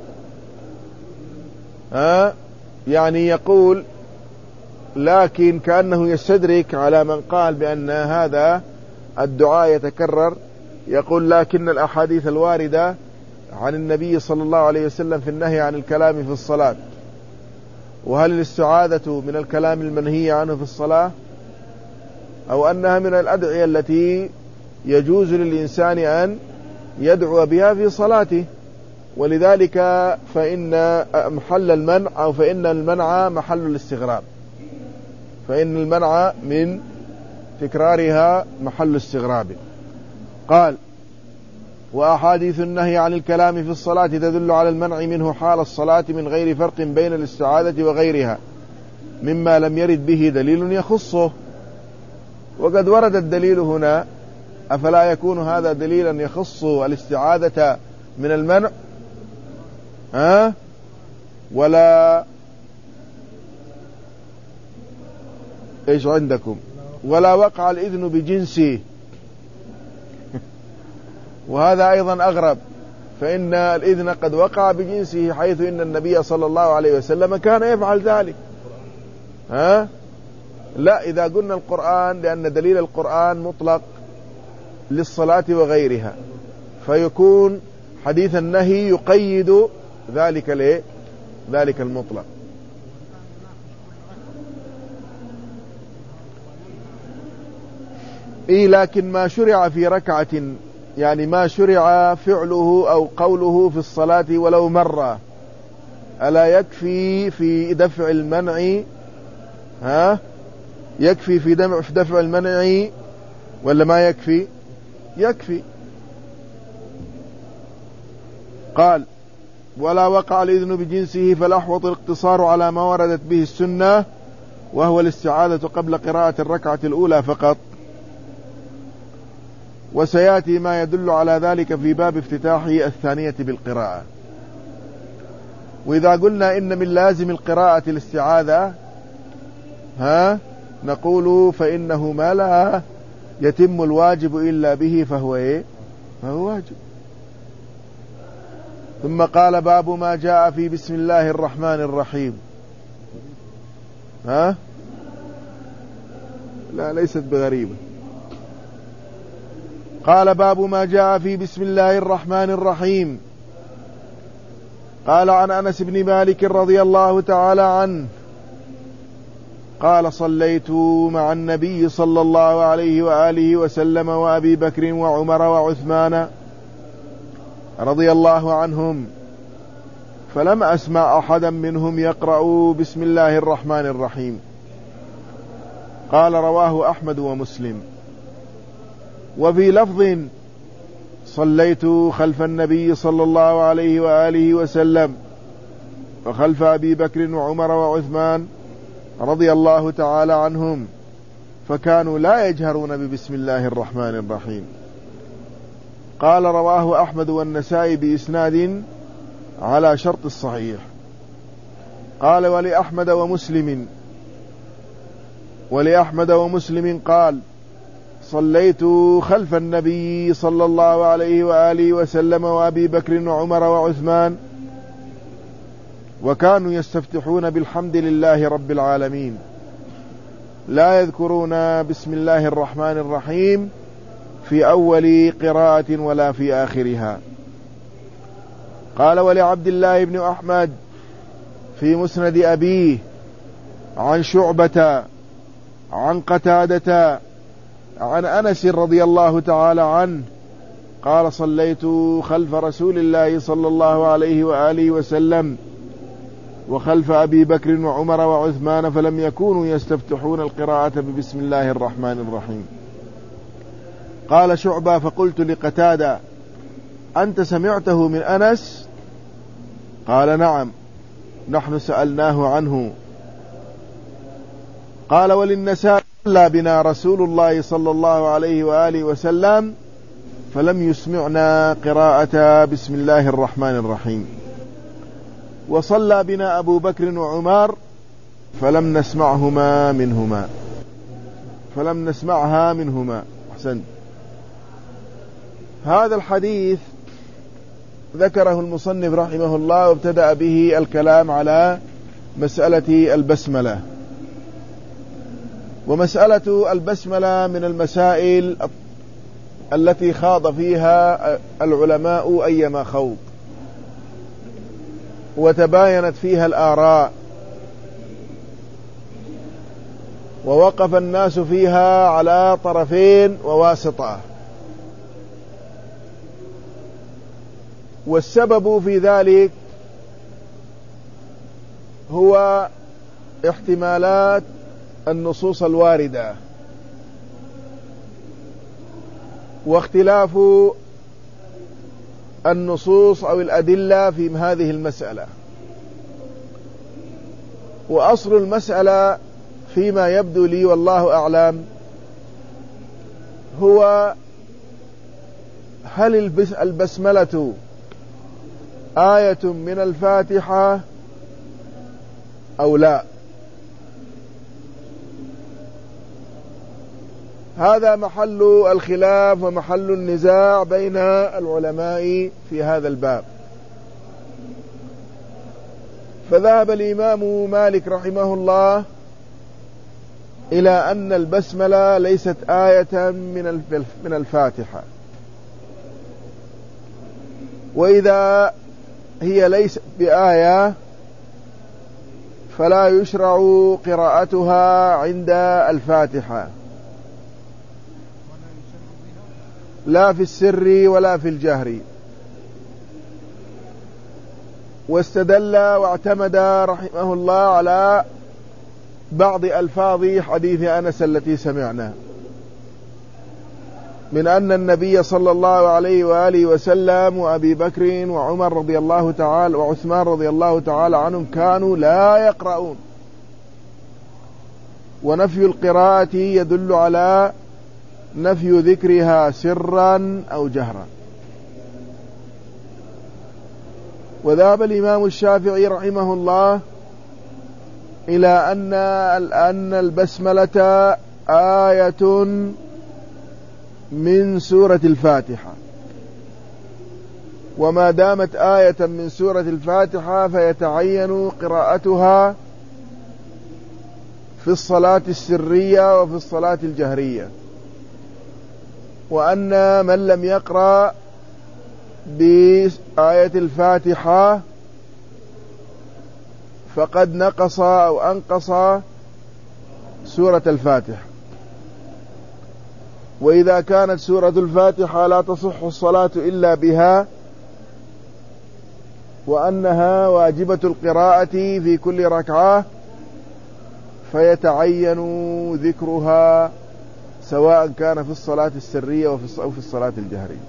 يعني يقول لكن كأنه يستدرك على من قال بأن هذا الدعاء يتكرر. يقول لكن الأحاديث الواردة عن النبي صلى الله عليه وسلم في النهي عن الكلام في الصلاة وهل الاستعاذة من الكلام المنهي عنه في الصلاة أو أنها من الأدعية التي يجوز للإنسان أن يدعو بها في صلاته. ولذلك فإن محل المنع أو فإن المنع محل الاستغراب فإن المنع من تكرارها محل استغراب. قال وأحاديث النهي عن الكلام في الصلاة تدل على المنع منه حال الصلاة من غير فرق بين الاستعاذة وغيرها مما لم يرد به دليل يخصه. وقد ورد الدليل هنا أفلا يكون هذا دليلا يخص الاستعاذة من المنع ولا إيش عندكم ولا وقع الإذن بجنسه وهذا أيضا أغرب فإن الإذن قد وقع بجنسه حيث إن النبي صلى الله عليه وسلم كان يفعل ذلك. لا إذا قلنا القرآن لأن دليل القرآن مطلق للصلاة وغيرها فيكون حديث النهي يقيد ذلك المطلق. لكن ما شرع في ركعة يعني ما شرع فعله أو قوله في الصلاة ولو مرة ألا يكفي في دفع المنع يكفي في دفع المنع ولا ما يكفي؟ يكفي. قال ولا وقع الإذن بجنسه فالأحوط الاقتصار على ما وردت به السنة وهو الاستعاذة قبل قراءة الركعة الأولى فقط. وسيأتي ما يدل على ذلك في باب افتتاح الثانية بالقراءة. وإذا قلنا إن من لازم القراءة الاستعاذة نقول فإنه ما لا يتم الواجب إلا به فهو واجب. ثم قال باب ما جاء في بسم الله الرحمن الرحيم. لا ليست بغريبة. قال باب ما جاء في بسم الله الرحمن الرحيم. قال عن أنس بن مالك رضي الله تعالى عنه قال صليت مع النبي صلى الله عليه وآله وسلم وأبي بكر وعمر وعثمان رضي الله عنهم فلم أسمع أحدا منهم يقرأ بسم الله الرحمن الرحيم. قال رواه أحمد ومسلم. وفي لفظ صليت خلف النبي صلى الله عليه وآله وسلم وخلف أبي بكر وعمر وعثمان رضي الله تعالى عنهم فكانوا لا يجهرون ببسم الله الرحمن الرحيم. قال رواه أحمد والنسائي بإسناد على شرط الصحيح. قال ولأحمد ومسلم قال صليت خلف النبي صلى الله عليه وآله وسلم وأبي بكر وعمر وعثمان وكانوا يستفتحون بالحمد لله رب العالمين لا يذكرون بسم الله الرحمن الرحيم في أول قراءة ولا في آخرها. قال: ولعبد الله بن أحمد في مسند أبيه عن شعبة عن قتادة عن أنس رضي الله تعالى عنه قال: صليت خلف رسول الله صلى الله عليه وآله وسلم وخلف أبي بكر وعمر وعثمان فلم يكونوا يستفتحون القراءة ببسم الله الرحمن الرحيم. قال شعبة: فقلت لقتادة: أنت سمعته من أنس؟ قال: نعم، نحن سألناه عنه. قال: وللنساء: صلى بنا رسول الله صلى الله عليه وآله وسلم فلم يسمعنا قراءة بسم الله الرحمن الرحيم، وصلى بنا أبو بكر وعمر فلم نسمعها منهما. أحسنت. هذا الحديث ذكره المصنف رحمه الله وابتدأ به الكلام على مسألة البسملة. ومسألة البسملة من المسائل التي خاض فيها العلماء أيما خوض، وتباينت فيها الآراء، ووقف الناس فيها على طرفين وواسطة. والسبب في ذلك هو احتمالات النصوص الواردة واختلاف النصوص أو الأدلة في هذه المسألة. وأصل المسألة فيما يبدو لي والله أعلم هو: هل البسملة آية من الفاتحة أو لا؟ هذا محل الخلاف ومحل النزاع بين العلماء في هذا الباب. فذهب الإمام مالك رحمه الله إلى أن البسملة ليست آية من الفاتحة، وإذا هي ليست بآية فلا يشرع قراءتها عند الفاتحة، لا في السر ولا في الجهر. واستدل واعتمد رحمه الله على بعض ألفاظ حديث أنس التي سمعنا من أن النبي صلى الله عليه وآله وسلم وأبي بكر وعمر رضي الله تعالى وعثمان رضي الله تعالى عنهم كانوا لا يقرؤون. ونفي القراءة يدل على نفي ذكرها سرا أو جهرا. وذهب الإمام الشافعي رحمه الله إلى أن البسملة آية من سورة الفاتحة، وما دامت آية من سورة الفاتحة فيتعين قراءتها في الصلاة السرية وفي الصلاة الجهرية، وأن من لم يقرأ بآية الفاتحة فقد نقص أو أنقص سورة الفاتحة. وإذا كانت سورة الفاتحة لا تصح الصلاة إلا بها، وأنها واجبة القراءة في كل ركعة، فيتعين ذكرها سواء كان في الصلاة السرية أو في الصلاة الجهرية.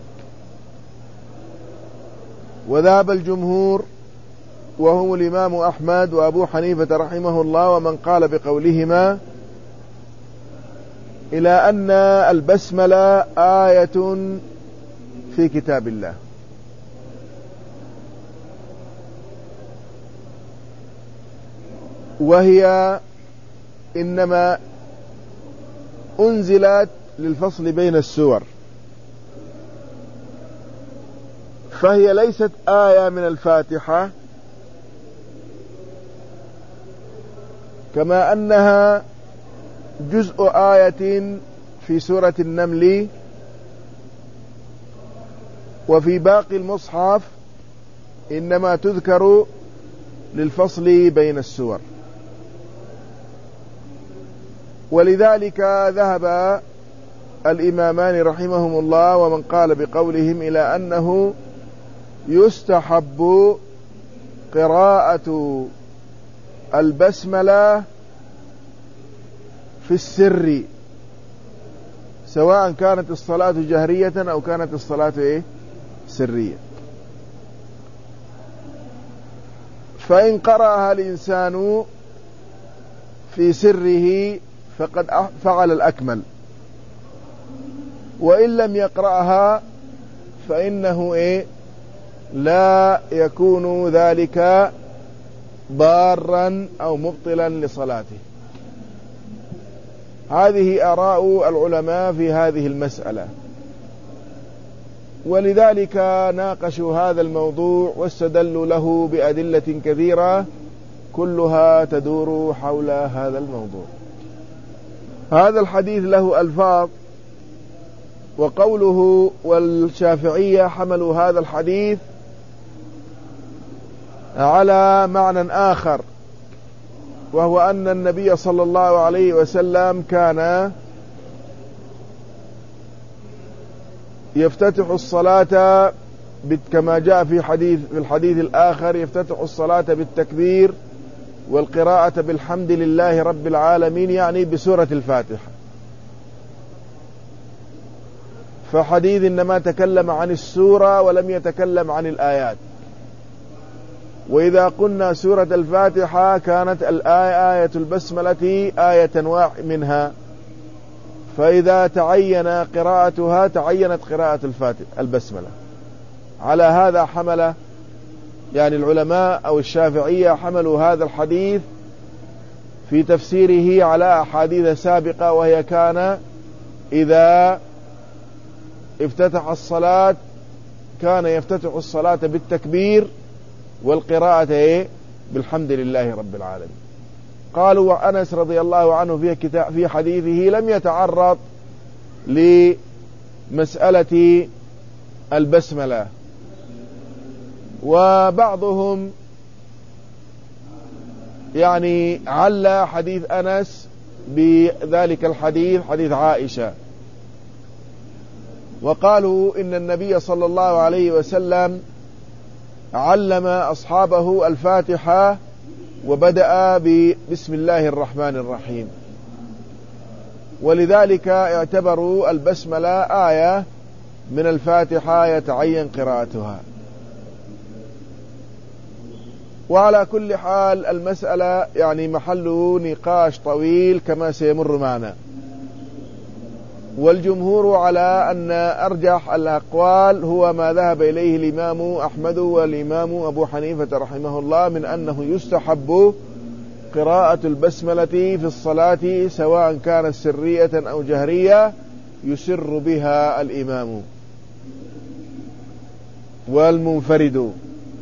وذهب الجمهور وهم الإمام أحمد وأبو حنيفة رحمه الله ومن قال بقولهما إلى أن البسملة آية في كتاب الله، وهي إنما أنزلت للفصل بين السور، فهي ليست آية من الفاتحة كما أنها جزء آية في سورة النمل وفي باقي المصحف إنما تذكر للفصل بين السور. ولذلك ذهب الإمامان رحمهم الله ومن قال بقولهم إلى أنه يستحب قراءة البسملة في السر، سواء كانت الصلاة جهرية أو كانت الصلاة سرية. فإن قرأها الإنسان في سره فقد فعل الأكمل، وإن لم يقرأها فإنه لا يكون ذلك ضارا أو مبطلا لصلاته. هذه آراء العلماء في هذه المسألة، ولذلك ناقشوا هذا الموضوع واستدلوا له بأدلة كثيرة كلها تدور حول هذا الموضوع. هذا الحديث له ألفاظ، وقوله والشافعية حملوا هذا الحديث على معنى آخر، وهو أن النبي صلى الله عليه وسلم كان يفتتح الصلاة كما جاء في الحديث الآخر، يفتتح الصلاة بالتكبير والقراءة بالحمد لله رب العالمين، يعني بسورة الفاتحة. فحديث إنما تكلم عن السورة ولم يتكلم عن الآيات. وإذا قلنا سورة الفاتحة كانت آية البسملة آية منها، فإذا تعين قراءتها تعينت قراءة البسملة. على هذا حمل يعني العلماء أو الشافعية حملوا هذا الحديث في تفسيره على أحاديث سابقة، وهي كان إذا افتتح الصلاة كان يفتتح الصلاة بالتكبير والقراءة بالحمد لله رب العالمين. قالوا وأنس رضي الله عنه في حديثه لم يتعرض لمسألة البسملة. وبعضهم يعني علّى حديث أنس بذلك الحديث، حديث عائشة، وقالوا إن النبي صلى الله عليه وسلم علم أصحابه الفاتحة وبدأ بسم الله الرحمن الرحيم، ولذلك اعتبروا البسملة آية من الفاتحة يتعين قراءتها. وعلى كل حال المسألة يعني محل نقاش طويل كما سيمر معنا، والجمهور على أن أرجح الأقوال هو ما ذهب إليه الإمام أحمد والإمام أبو حنيفة رحمه الله من أنه يستحب قراءة البسملة في الصلاة سواء كانت سرية أو جهرية يسر بها الإمام والمنفرد.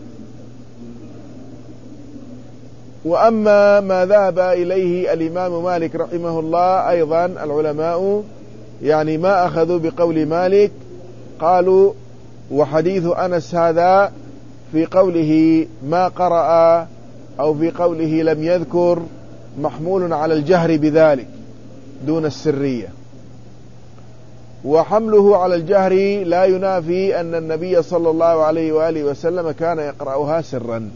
وأما ما ذهب إليه الإمام مالك رحمه الله أيضا العلماء يعني ما أخذوا بقول مالك، قالوا وحديث أنس هذا في قوله ما قرأ أو في قوله لم يذكر محمول على الجهر بذلك دون السرية، وحمله على الجهر لا ينافي أن النبي صلى الله عليه وآله وسلم كان يقرأها سرا.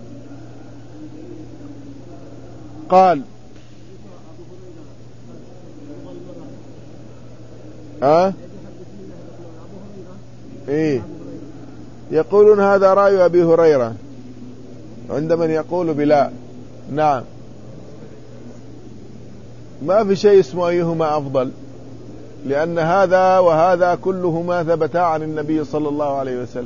قال يقولون هذا رأي أبي هريرة عند من يقول بلا. نعم، ما في شيء اسمه أيهما أفضل، لأن هذا وهذا كلهما ثبتا عن النبي صلى الله عليه وسلم.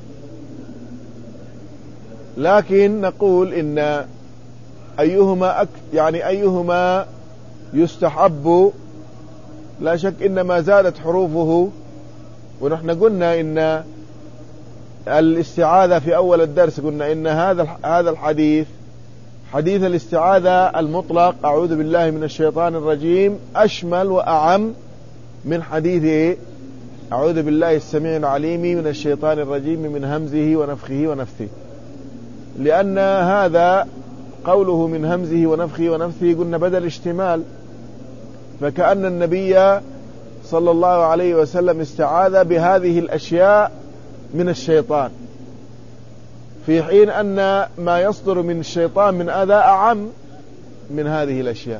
لكن نقول إن أيهما يعني أيهما يستحب لا شك إنما زادت حروفه. ونحن قلنا إن الاستعاذة في أول الدرس، قلنا إن هذا الحديث، حديث الاستعاذة المطلق أعوذ بالله من الشيطان الرجيم، أشمل وأعم من حديث أعوذ بالله السميع العليم من الشيطان الرجيم من همزه ونفخه ونفثه، لأن هذا قوله من همزه ونفخه ونفثه قلنا بدل اشتمال، فكأن النبي صلى الله عليه وسلم استعاذ بهذه الأشياء من الشيطان، في حين أن ما يصدر من الشيطان من أذى أعم من هذه الأشياء.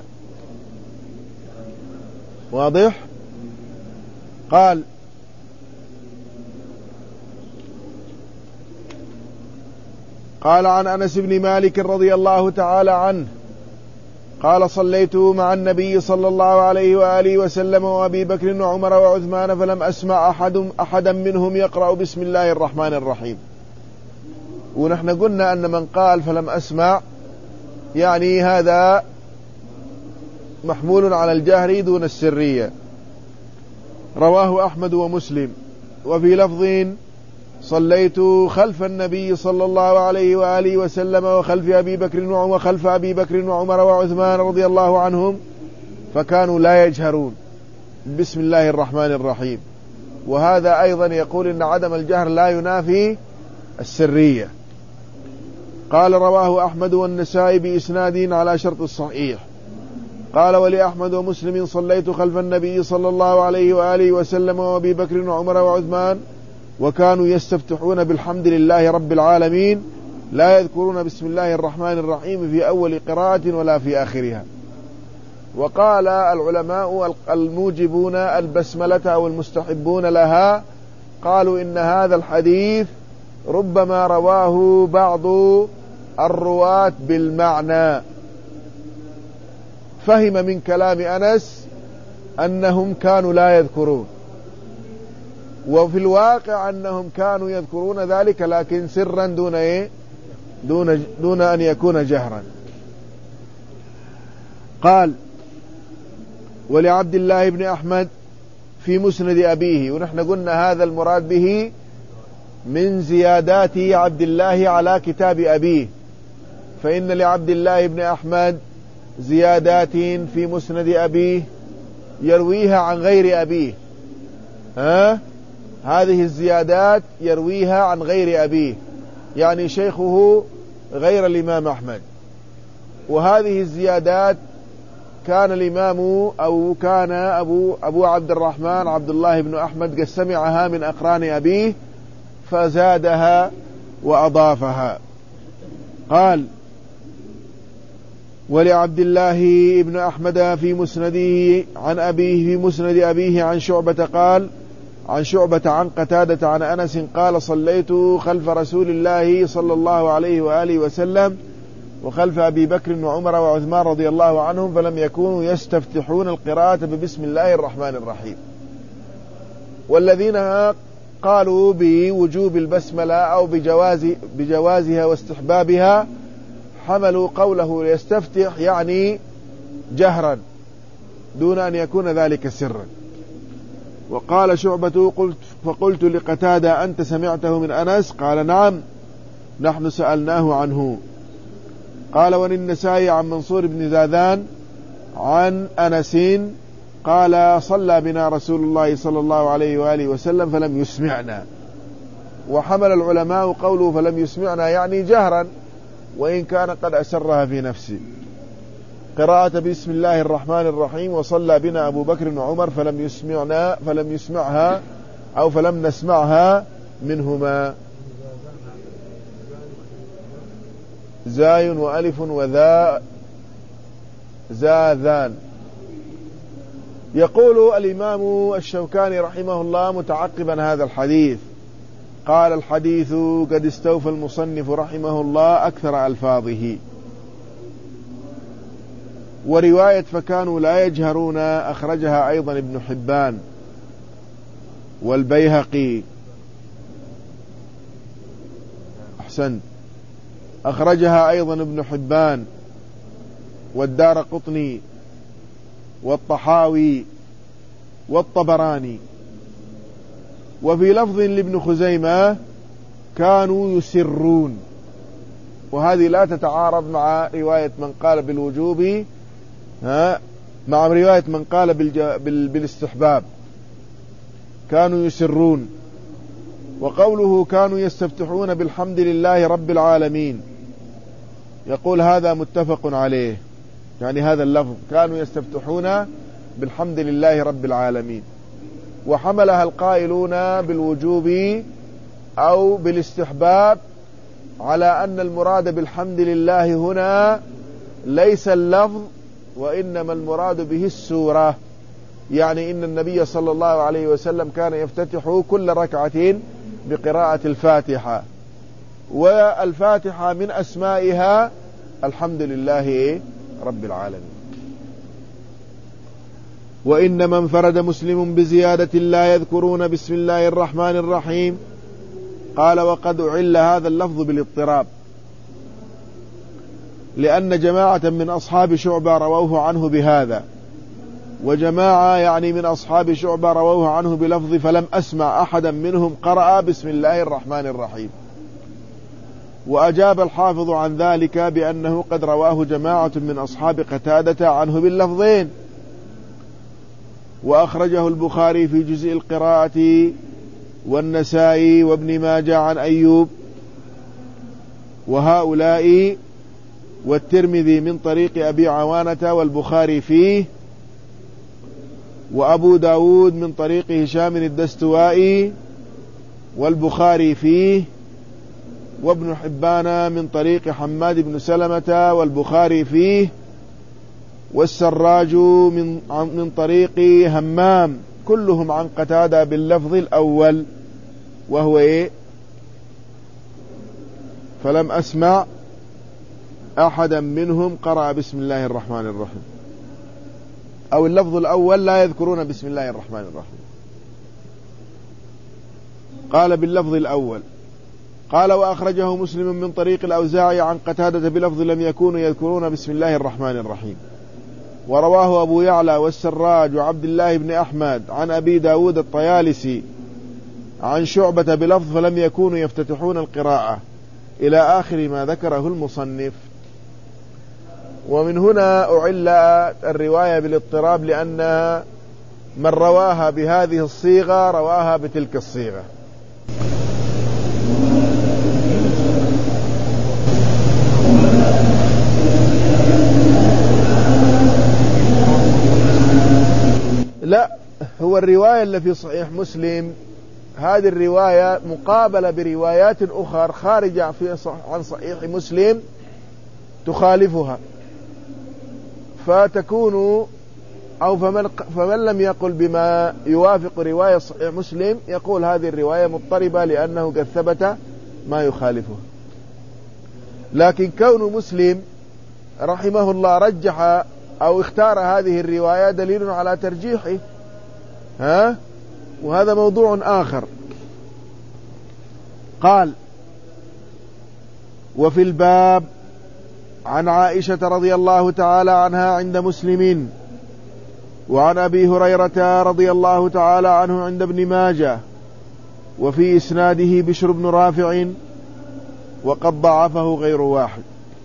واضح؟ قال عن أنس بن مالك رضي الله تعالى عنه قال صليت مع النبي صلى الله عليه وآله وسلم وأبي بكر وعمر وعثمان فلم أسمع أحدا منهم يقرأ بسم الله الرحمن الرحيم. ونحن قلنا أن من قال فلم أسمع يعني هذا محمول على الجهر دون السرية. رواه أحمد ومسلم. وفي لفظ صليت خلف النبي صلى الله عليه وآله وسلم وخلف أبي بكر وعمر وعثمان رضي الله عنهم فكانوا لا يجهرون بسم الله الرحمن الرحيم. وهذا أيضا يقول إن عدم الجهر لا ينافي السرية. قال رواه أحمد والنسائي بإسناد على شرط الصحيح. قال ولأحمد ومسلم صليت خلف النبي صلى الله عليه وآله وسلم وأبي بكر وعمر وعثمان وكانوا يستفتحون بالحمد لله رب العالمين لا يذكرون بسم الله الرحمن الرحيم في أول قراءة ولا في آخرها. وقال العلماء الموجبون البسملة أو المستحبون لها قالوا إن هذا الحديث ربما رواه بعض الرواة بالمعنى، فهم من كلام أنس أنهم كانوا لا يذكرون، وفي الواقع أنهم كانوا يذكرون ذلك لكن سرا دون أن يكون جهرا. قال ولعبد الله بن أحمد في مسند أبيه. ونحن قلنا هذا المراد به من زيادات عبد الله على كتاب أبيه، فإن لعبد الله بن أحمد زيادات في مسند أبيه يرويها عن غير أبيه. هذه الزيادات يرويها عن غير أبيه، يعني شيخه غير الإمام أحمد. وهذه الزيادات كان الإمام أو كان أبو عبد الرحمن عبد الله بن أحمد قد سمعها من أقران أبيه فزادها وأضافها. قال ولعبد الله بن أحمد في مسنده عن أبيه في مسند أبيه عن شعبة قال عن شعبة عن قتادة عن أنس قال صليت خلف رسول الله صلى الله عليه وآله وسلم وخلف أبي بكر وعمر وعثمان رضي الله عنهم فلم يكونوا يستفتحون القراءة ببسم الله الرحمن الرحيم. والذين قالوا بوجوب البسملة أو بجوازها واستحبابها حملوا قوله يستفتح يعني جهرا دون أن يكون ذلك سرا. وقال شعبة فقلت لقتادة أنت سمعته من أنس؟ قال نعم نحن سألناه عنه. قال وللنسائي عن منصور بن زاذان عن أنس قال صلى بنا رسول الله صلى الله عليه وآله وسلم فلم يسمعنا. وحمل العلماء قوله فلم يسمعنا يعني جهرا وإن كان قد أسرها في نفسه، قراءة بسم الله الرحمن الرحيم وصلى بنا أبو بكر وعمر فلم يسمعها أو فلم نسمعها منهما. زاي وألف وذا زاذان. يقول الإمام الشوكاني رحمه الله متعقبا هذا الحديث قال الحديث قد استوفى المصنف رحمه الله أكثر ألفاظه. ورواية فكانوا لا يجهرون أخرجها أيضا ابن حبان والبيهقي. أحسن، أخرجها أيضا ابن حبان والدارقطني والطحاوي والطبراني. وفي لفظ لابن خزيمة كانوا يسرون، وهذه لا تتعارض مع رواية من قال بالوجوب مع رواية من قال بالاستحباب. كانوا يسرون. وقوله كانوا يستفتحون بالحمد لله رب العالمين، يقول هذا متفق عليه، يعني هذا اللفظ كانوا يستفتحون بالحمد لله رب العالمين. وحملها القائلون بالوجوب أو بالاستحباب على أن المراد بالحمد لله هنا ليس اللفظ، وإنما المراد به السورة. يعني إن النبي صلى الله عليه وسلم كان يفتتح كل ركعة بقراءة الفاتحة، والفاتحة من أسمائها الحمد لله رب العالمين. وإنما انفرد مسلم بزيادة لا يذكرون بسم الله الرحمن الرحيم. قال وقد أعل هذا اللفظ بالاضطراب، لأن جماعة من أصحاب شعبة رووه عنه بهذا، وجماعة يعني من أصحاب شعبة رووه عنه بلفظ فلم أسمع أحدا منهم قرأ بسم الله الرحمن الرحيم. وأجاب الحافظ عن ذلك بأنه قد رواه جماعة من أصحاب قتادة عنه باللفظين، وأخرجه البخاري في جزء القراءة، والنسائي وابن ماجه عن أيوب وهؤلاء، والترمذي من طريق أبي عوانة والبخاري فيه، وأبو داود من طريق هشام الدستوائي والبخاري فيه، وابن حبان من طريق حماد بن سلمة والبخاري فيه، والسراج من طريق همام، كلهم عن قتادة باللفظ الأول، وهو فلم أسمع أحدا منهم قرأ بسم الله الرحمن الرحيم، أو اللفظ الأول لا يذكرون بسم الله الرحمن الرحيم. قال باللفظ الأول. قال وأخرجه مسلم من طريق الأوزاعي عن قتادة بلفظ لم يكونوا يذكرون بسم الله الرحمن الرحيم. ورواه أبو يعلى والسراج وعبد الله بن أحمد عن أبي داود الطيالسي عن شعبة بلفظ فلم يكونوا يفتتحون القراءة إلى آخر ما ذكره المصنف. ومن هنا أعل الرواية بالاضطراب، لأن من رواها بهذه الصيغة رواها بتلك الصيغة. لا، هو الرواية اللي في صحيح مسلم هذه الرواية مقابلة بروايات أخرى خارجة عن صحيح مسلم تخالفها، فتكون أو فمن لم يقل بما يوافق رواية صحيح مسلم يقول هذه الرواية مضطربة لأنه قد ثبت ما يخالفها. لكن كون مسلم رحمه الله رجح أو اختار هذه الرواية دليل على ترجيحه، وهذا موضوع آخر. قال وفي الباب عن عائشة رضي الله تعالى عنها عند مسلم، وعن أبي هريرة رضي الله تعالى عنه عند ابن ماجه، وفي إسناده بشر بن رافع، وقد ضعفه غير واحد.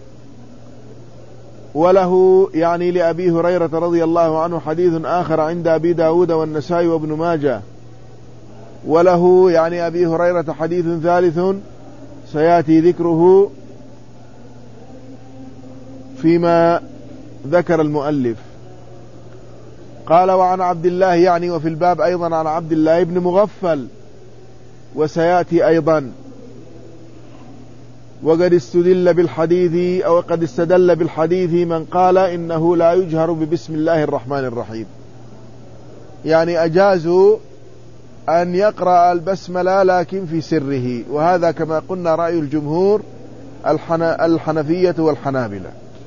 وله يعني لأبي هريرة رضي الله عنه حديث آخر عند أبي داود والنسائي وابن ماجه، وله يعني أبي هريرة حديث ثالث سيأتي ذكره فيما ذكر المؤلف. قال وعن عبد الله يعني وفي الباب أيضا عن عبد الله بن مغفل، وسيأتي أيضا. وقد استدل بالحديث أو قد استدل بالحديث من قال إنه لا يجهر ببسم الله الرحمن الرحيم، يعني أجازوا أن يقرأ البسملة لكن في سره، وهذا كما قلنا رأي الجمهور الحنفية والحنابلة،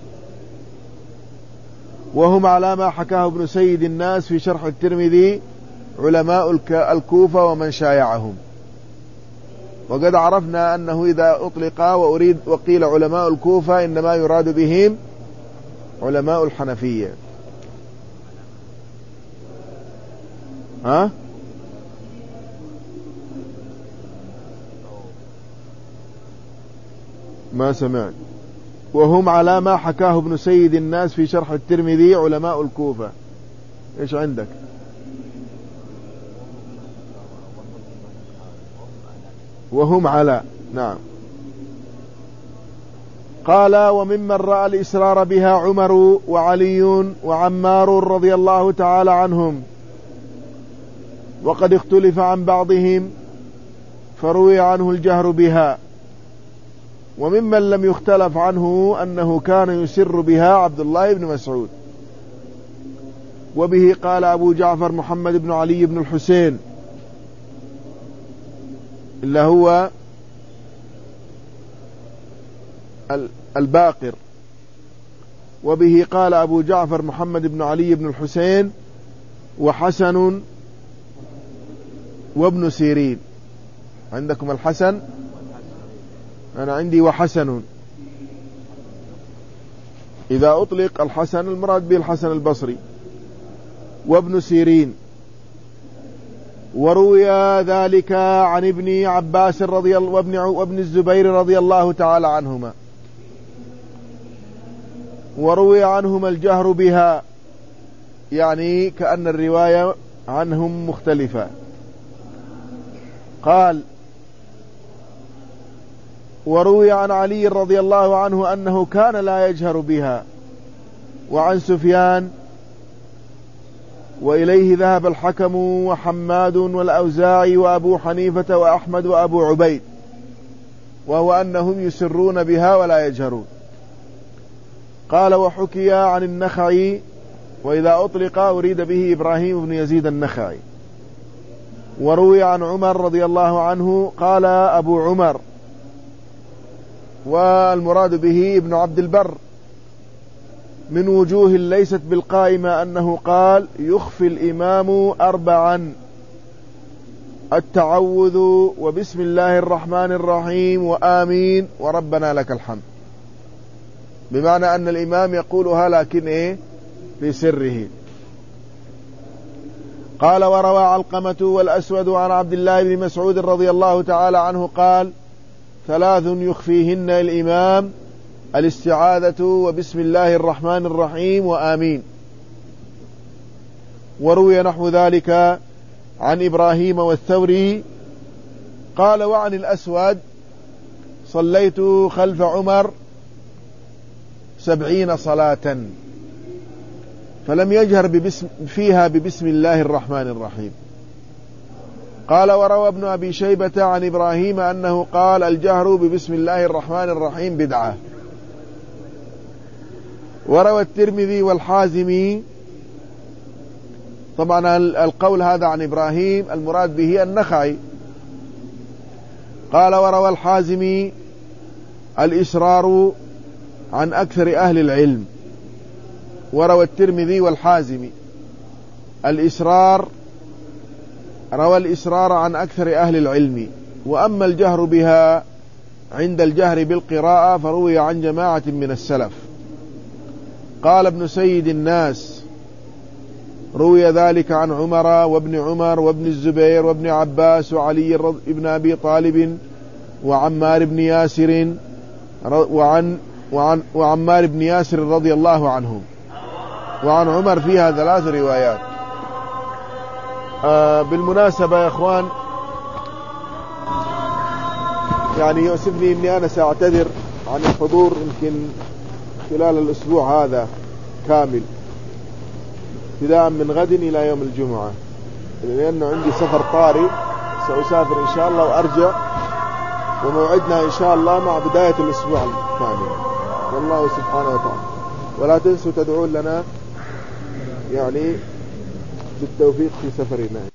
وهم على ما حكاه ابن سيد الناس في شرح الترمذي علماء الكوفة ومن شايعهم. وقد عرفنا أنه إذا أطلق وقيل علماء الكوفة إنما يراد بهم علماء الحنفية. ها؟ ما سمعت. وهم على ما حكاه ابن سيد الناس في شرح الترمذي علماء الكوفة. ايش عندك؟ وهم على، نعم. قال وممن رأى الإسرار بها عمر وعلي وعمار رضي الله تعالى عنهم، وقد اختلف عن بعضهم فروي عنه الجهر بها. وممن لم يختلف عنه أنه كان يسر بها عبد الله بن مسعود. وبه قال أبو جعفر محمد بن علي بن الحسين اللي هو الباقر. وبه قال أبو جعفر محمد بن علي بن الحسين وحسن وابن سيرين. عندكم الحسن؟ أنا عندي وحسن. إذا أطلق الحسن المراد به الحسن البصري وابن سيرين. وروي ذلك عن ابن عباس وابن الزبير رضي الله تعالى عنهما، وروي عنهما الجهر بها، يعني كأن الرواية عنهم مختلفة. قال وروي عن علي رضي الله عنه أنه كان لا يجهر بها، وعن سفيان، وإليه ذهب الحكم وحماد والأوزاعي وأبو حنيفة وأحمد وأبو عبيد، وهو أنهم يسرون بها ولا يجهرون. قال وحكي عن النخعي، وإذا أطلق أريد به إبراهيم بن يزيد النخعي. وروي عن عمر رضي الله عنه قال أبو عمر، والمراد به ابن عبد البر، من وجوه ليست بالقائمة أنه قال يخفي الإمام 4: التعوذ وبسم الله الرحمن الرحيم وآمين وربنا لك الحمد، بمعنى أن الإمام يقولها لكن في سره. قال وروى علقمة والأسود عن عبد الله بن مسعود رضي الله تعالى عنه قال 3 يخفيهن الإمام: الاستعاذة وبسم الله الرحمن الرحيم وآمين. وروي نحو ذلك عن إبراهيم والثوري. قال وعن الأسود صليت خلف عمر 70 صلاة فلم يجهر فيها ببسم الله الرحمن الرحيم. قال وروى ابن أبي شيبة عن إبراهيم أنه قال الجهر ببسم الله الرحمن الرحيم بدعة. وروى الترمذي والحازمي، طبعا القول هذا عن إبراهيم المراد به النخعي. قال وروى الحازمي الإسرار عن أكثر أهل العلم. وروى الترمذي والحازمي الإسرار، روى الإسرار عن أكثر أهل العلم. وأما الجهر بها عند الجهر بالقراءة فروي عن جماعة من السلف. قال ابن سيد الناس روي ذلك عن عمر وابن عمر وابن الزبير وابن عباس وعلي بن أبي طالب وعمار بن ياسر وعمار بن ياسر رضي الله عنهم. وعن عمر فيها 3 روايات. بالمناسبة يا اخوان، يعني يؤسفني اني انا ساعتذر عن الحضور يمكن خلال الاسبوع هذا كامل، ابتداء من غد الى يوم الجمعة، لانه عندي سفر طارئ سأسافر ان شاء الله وارجع، وموعدنا ان شاء الله مع بداية الاسبوع الكامل والله سبحانه وتعالى. ولا تنسوا تدعون لنا يعني بالتوفيق في سفرنا.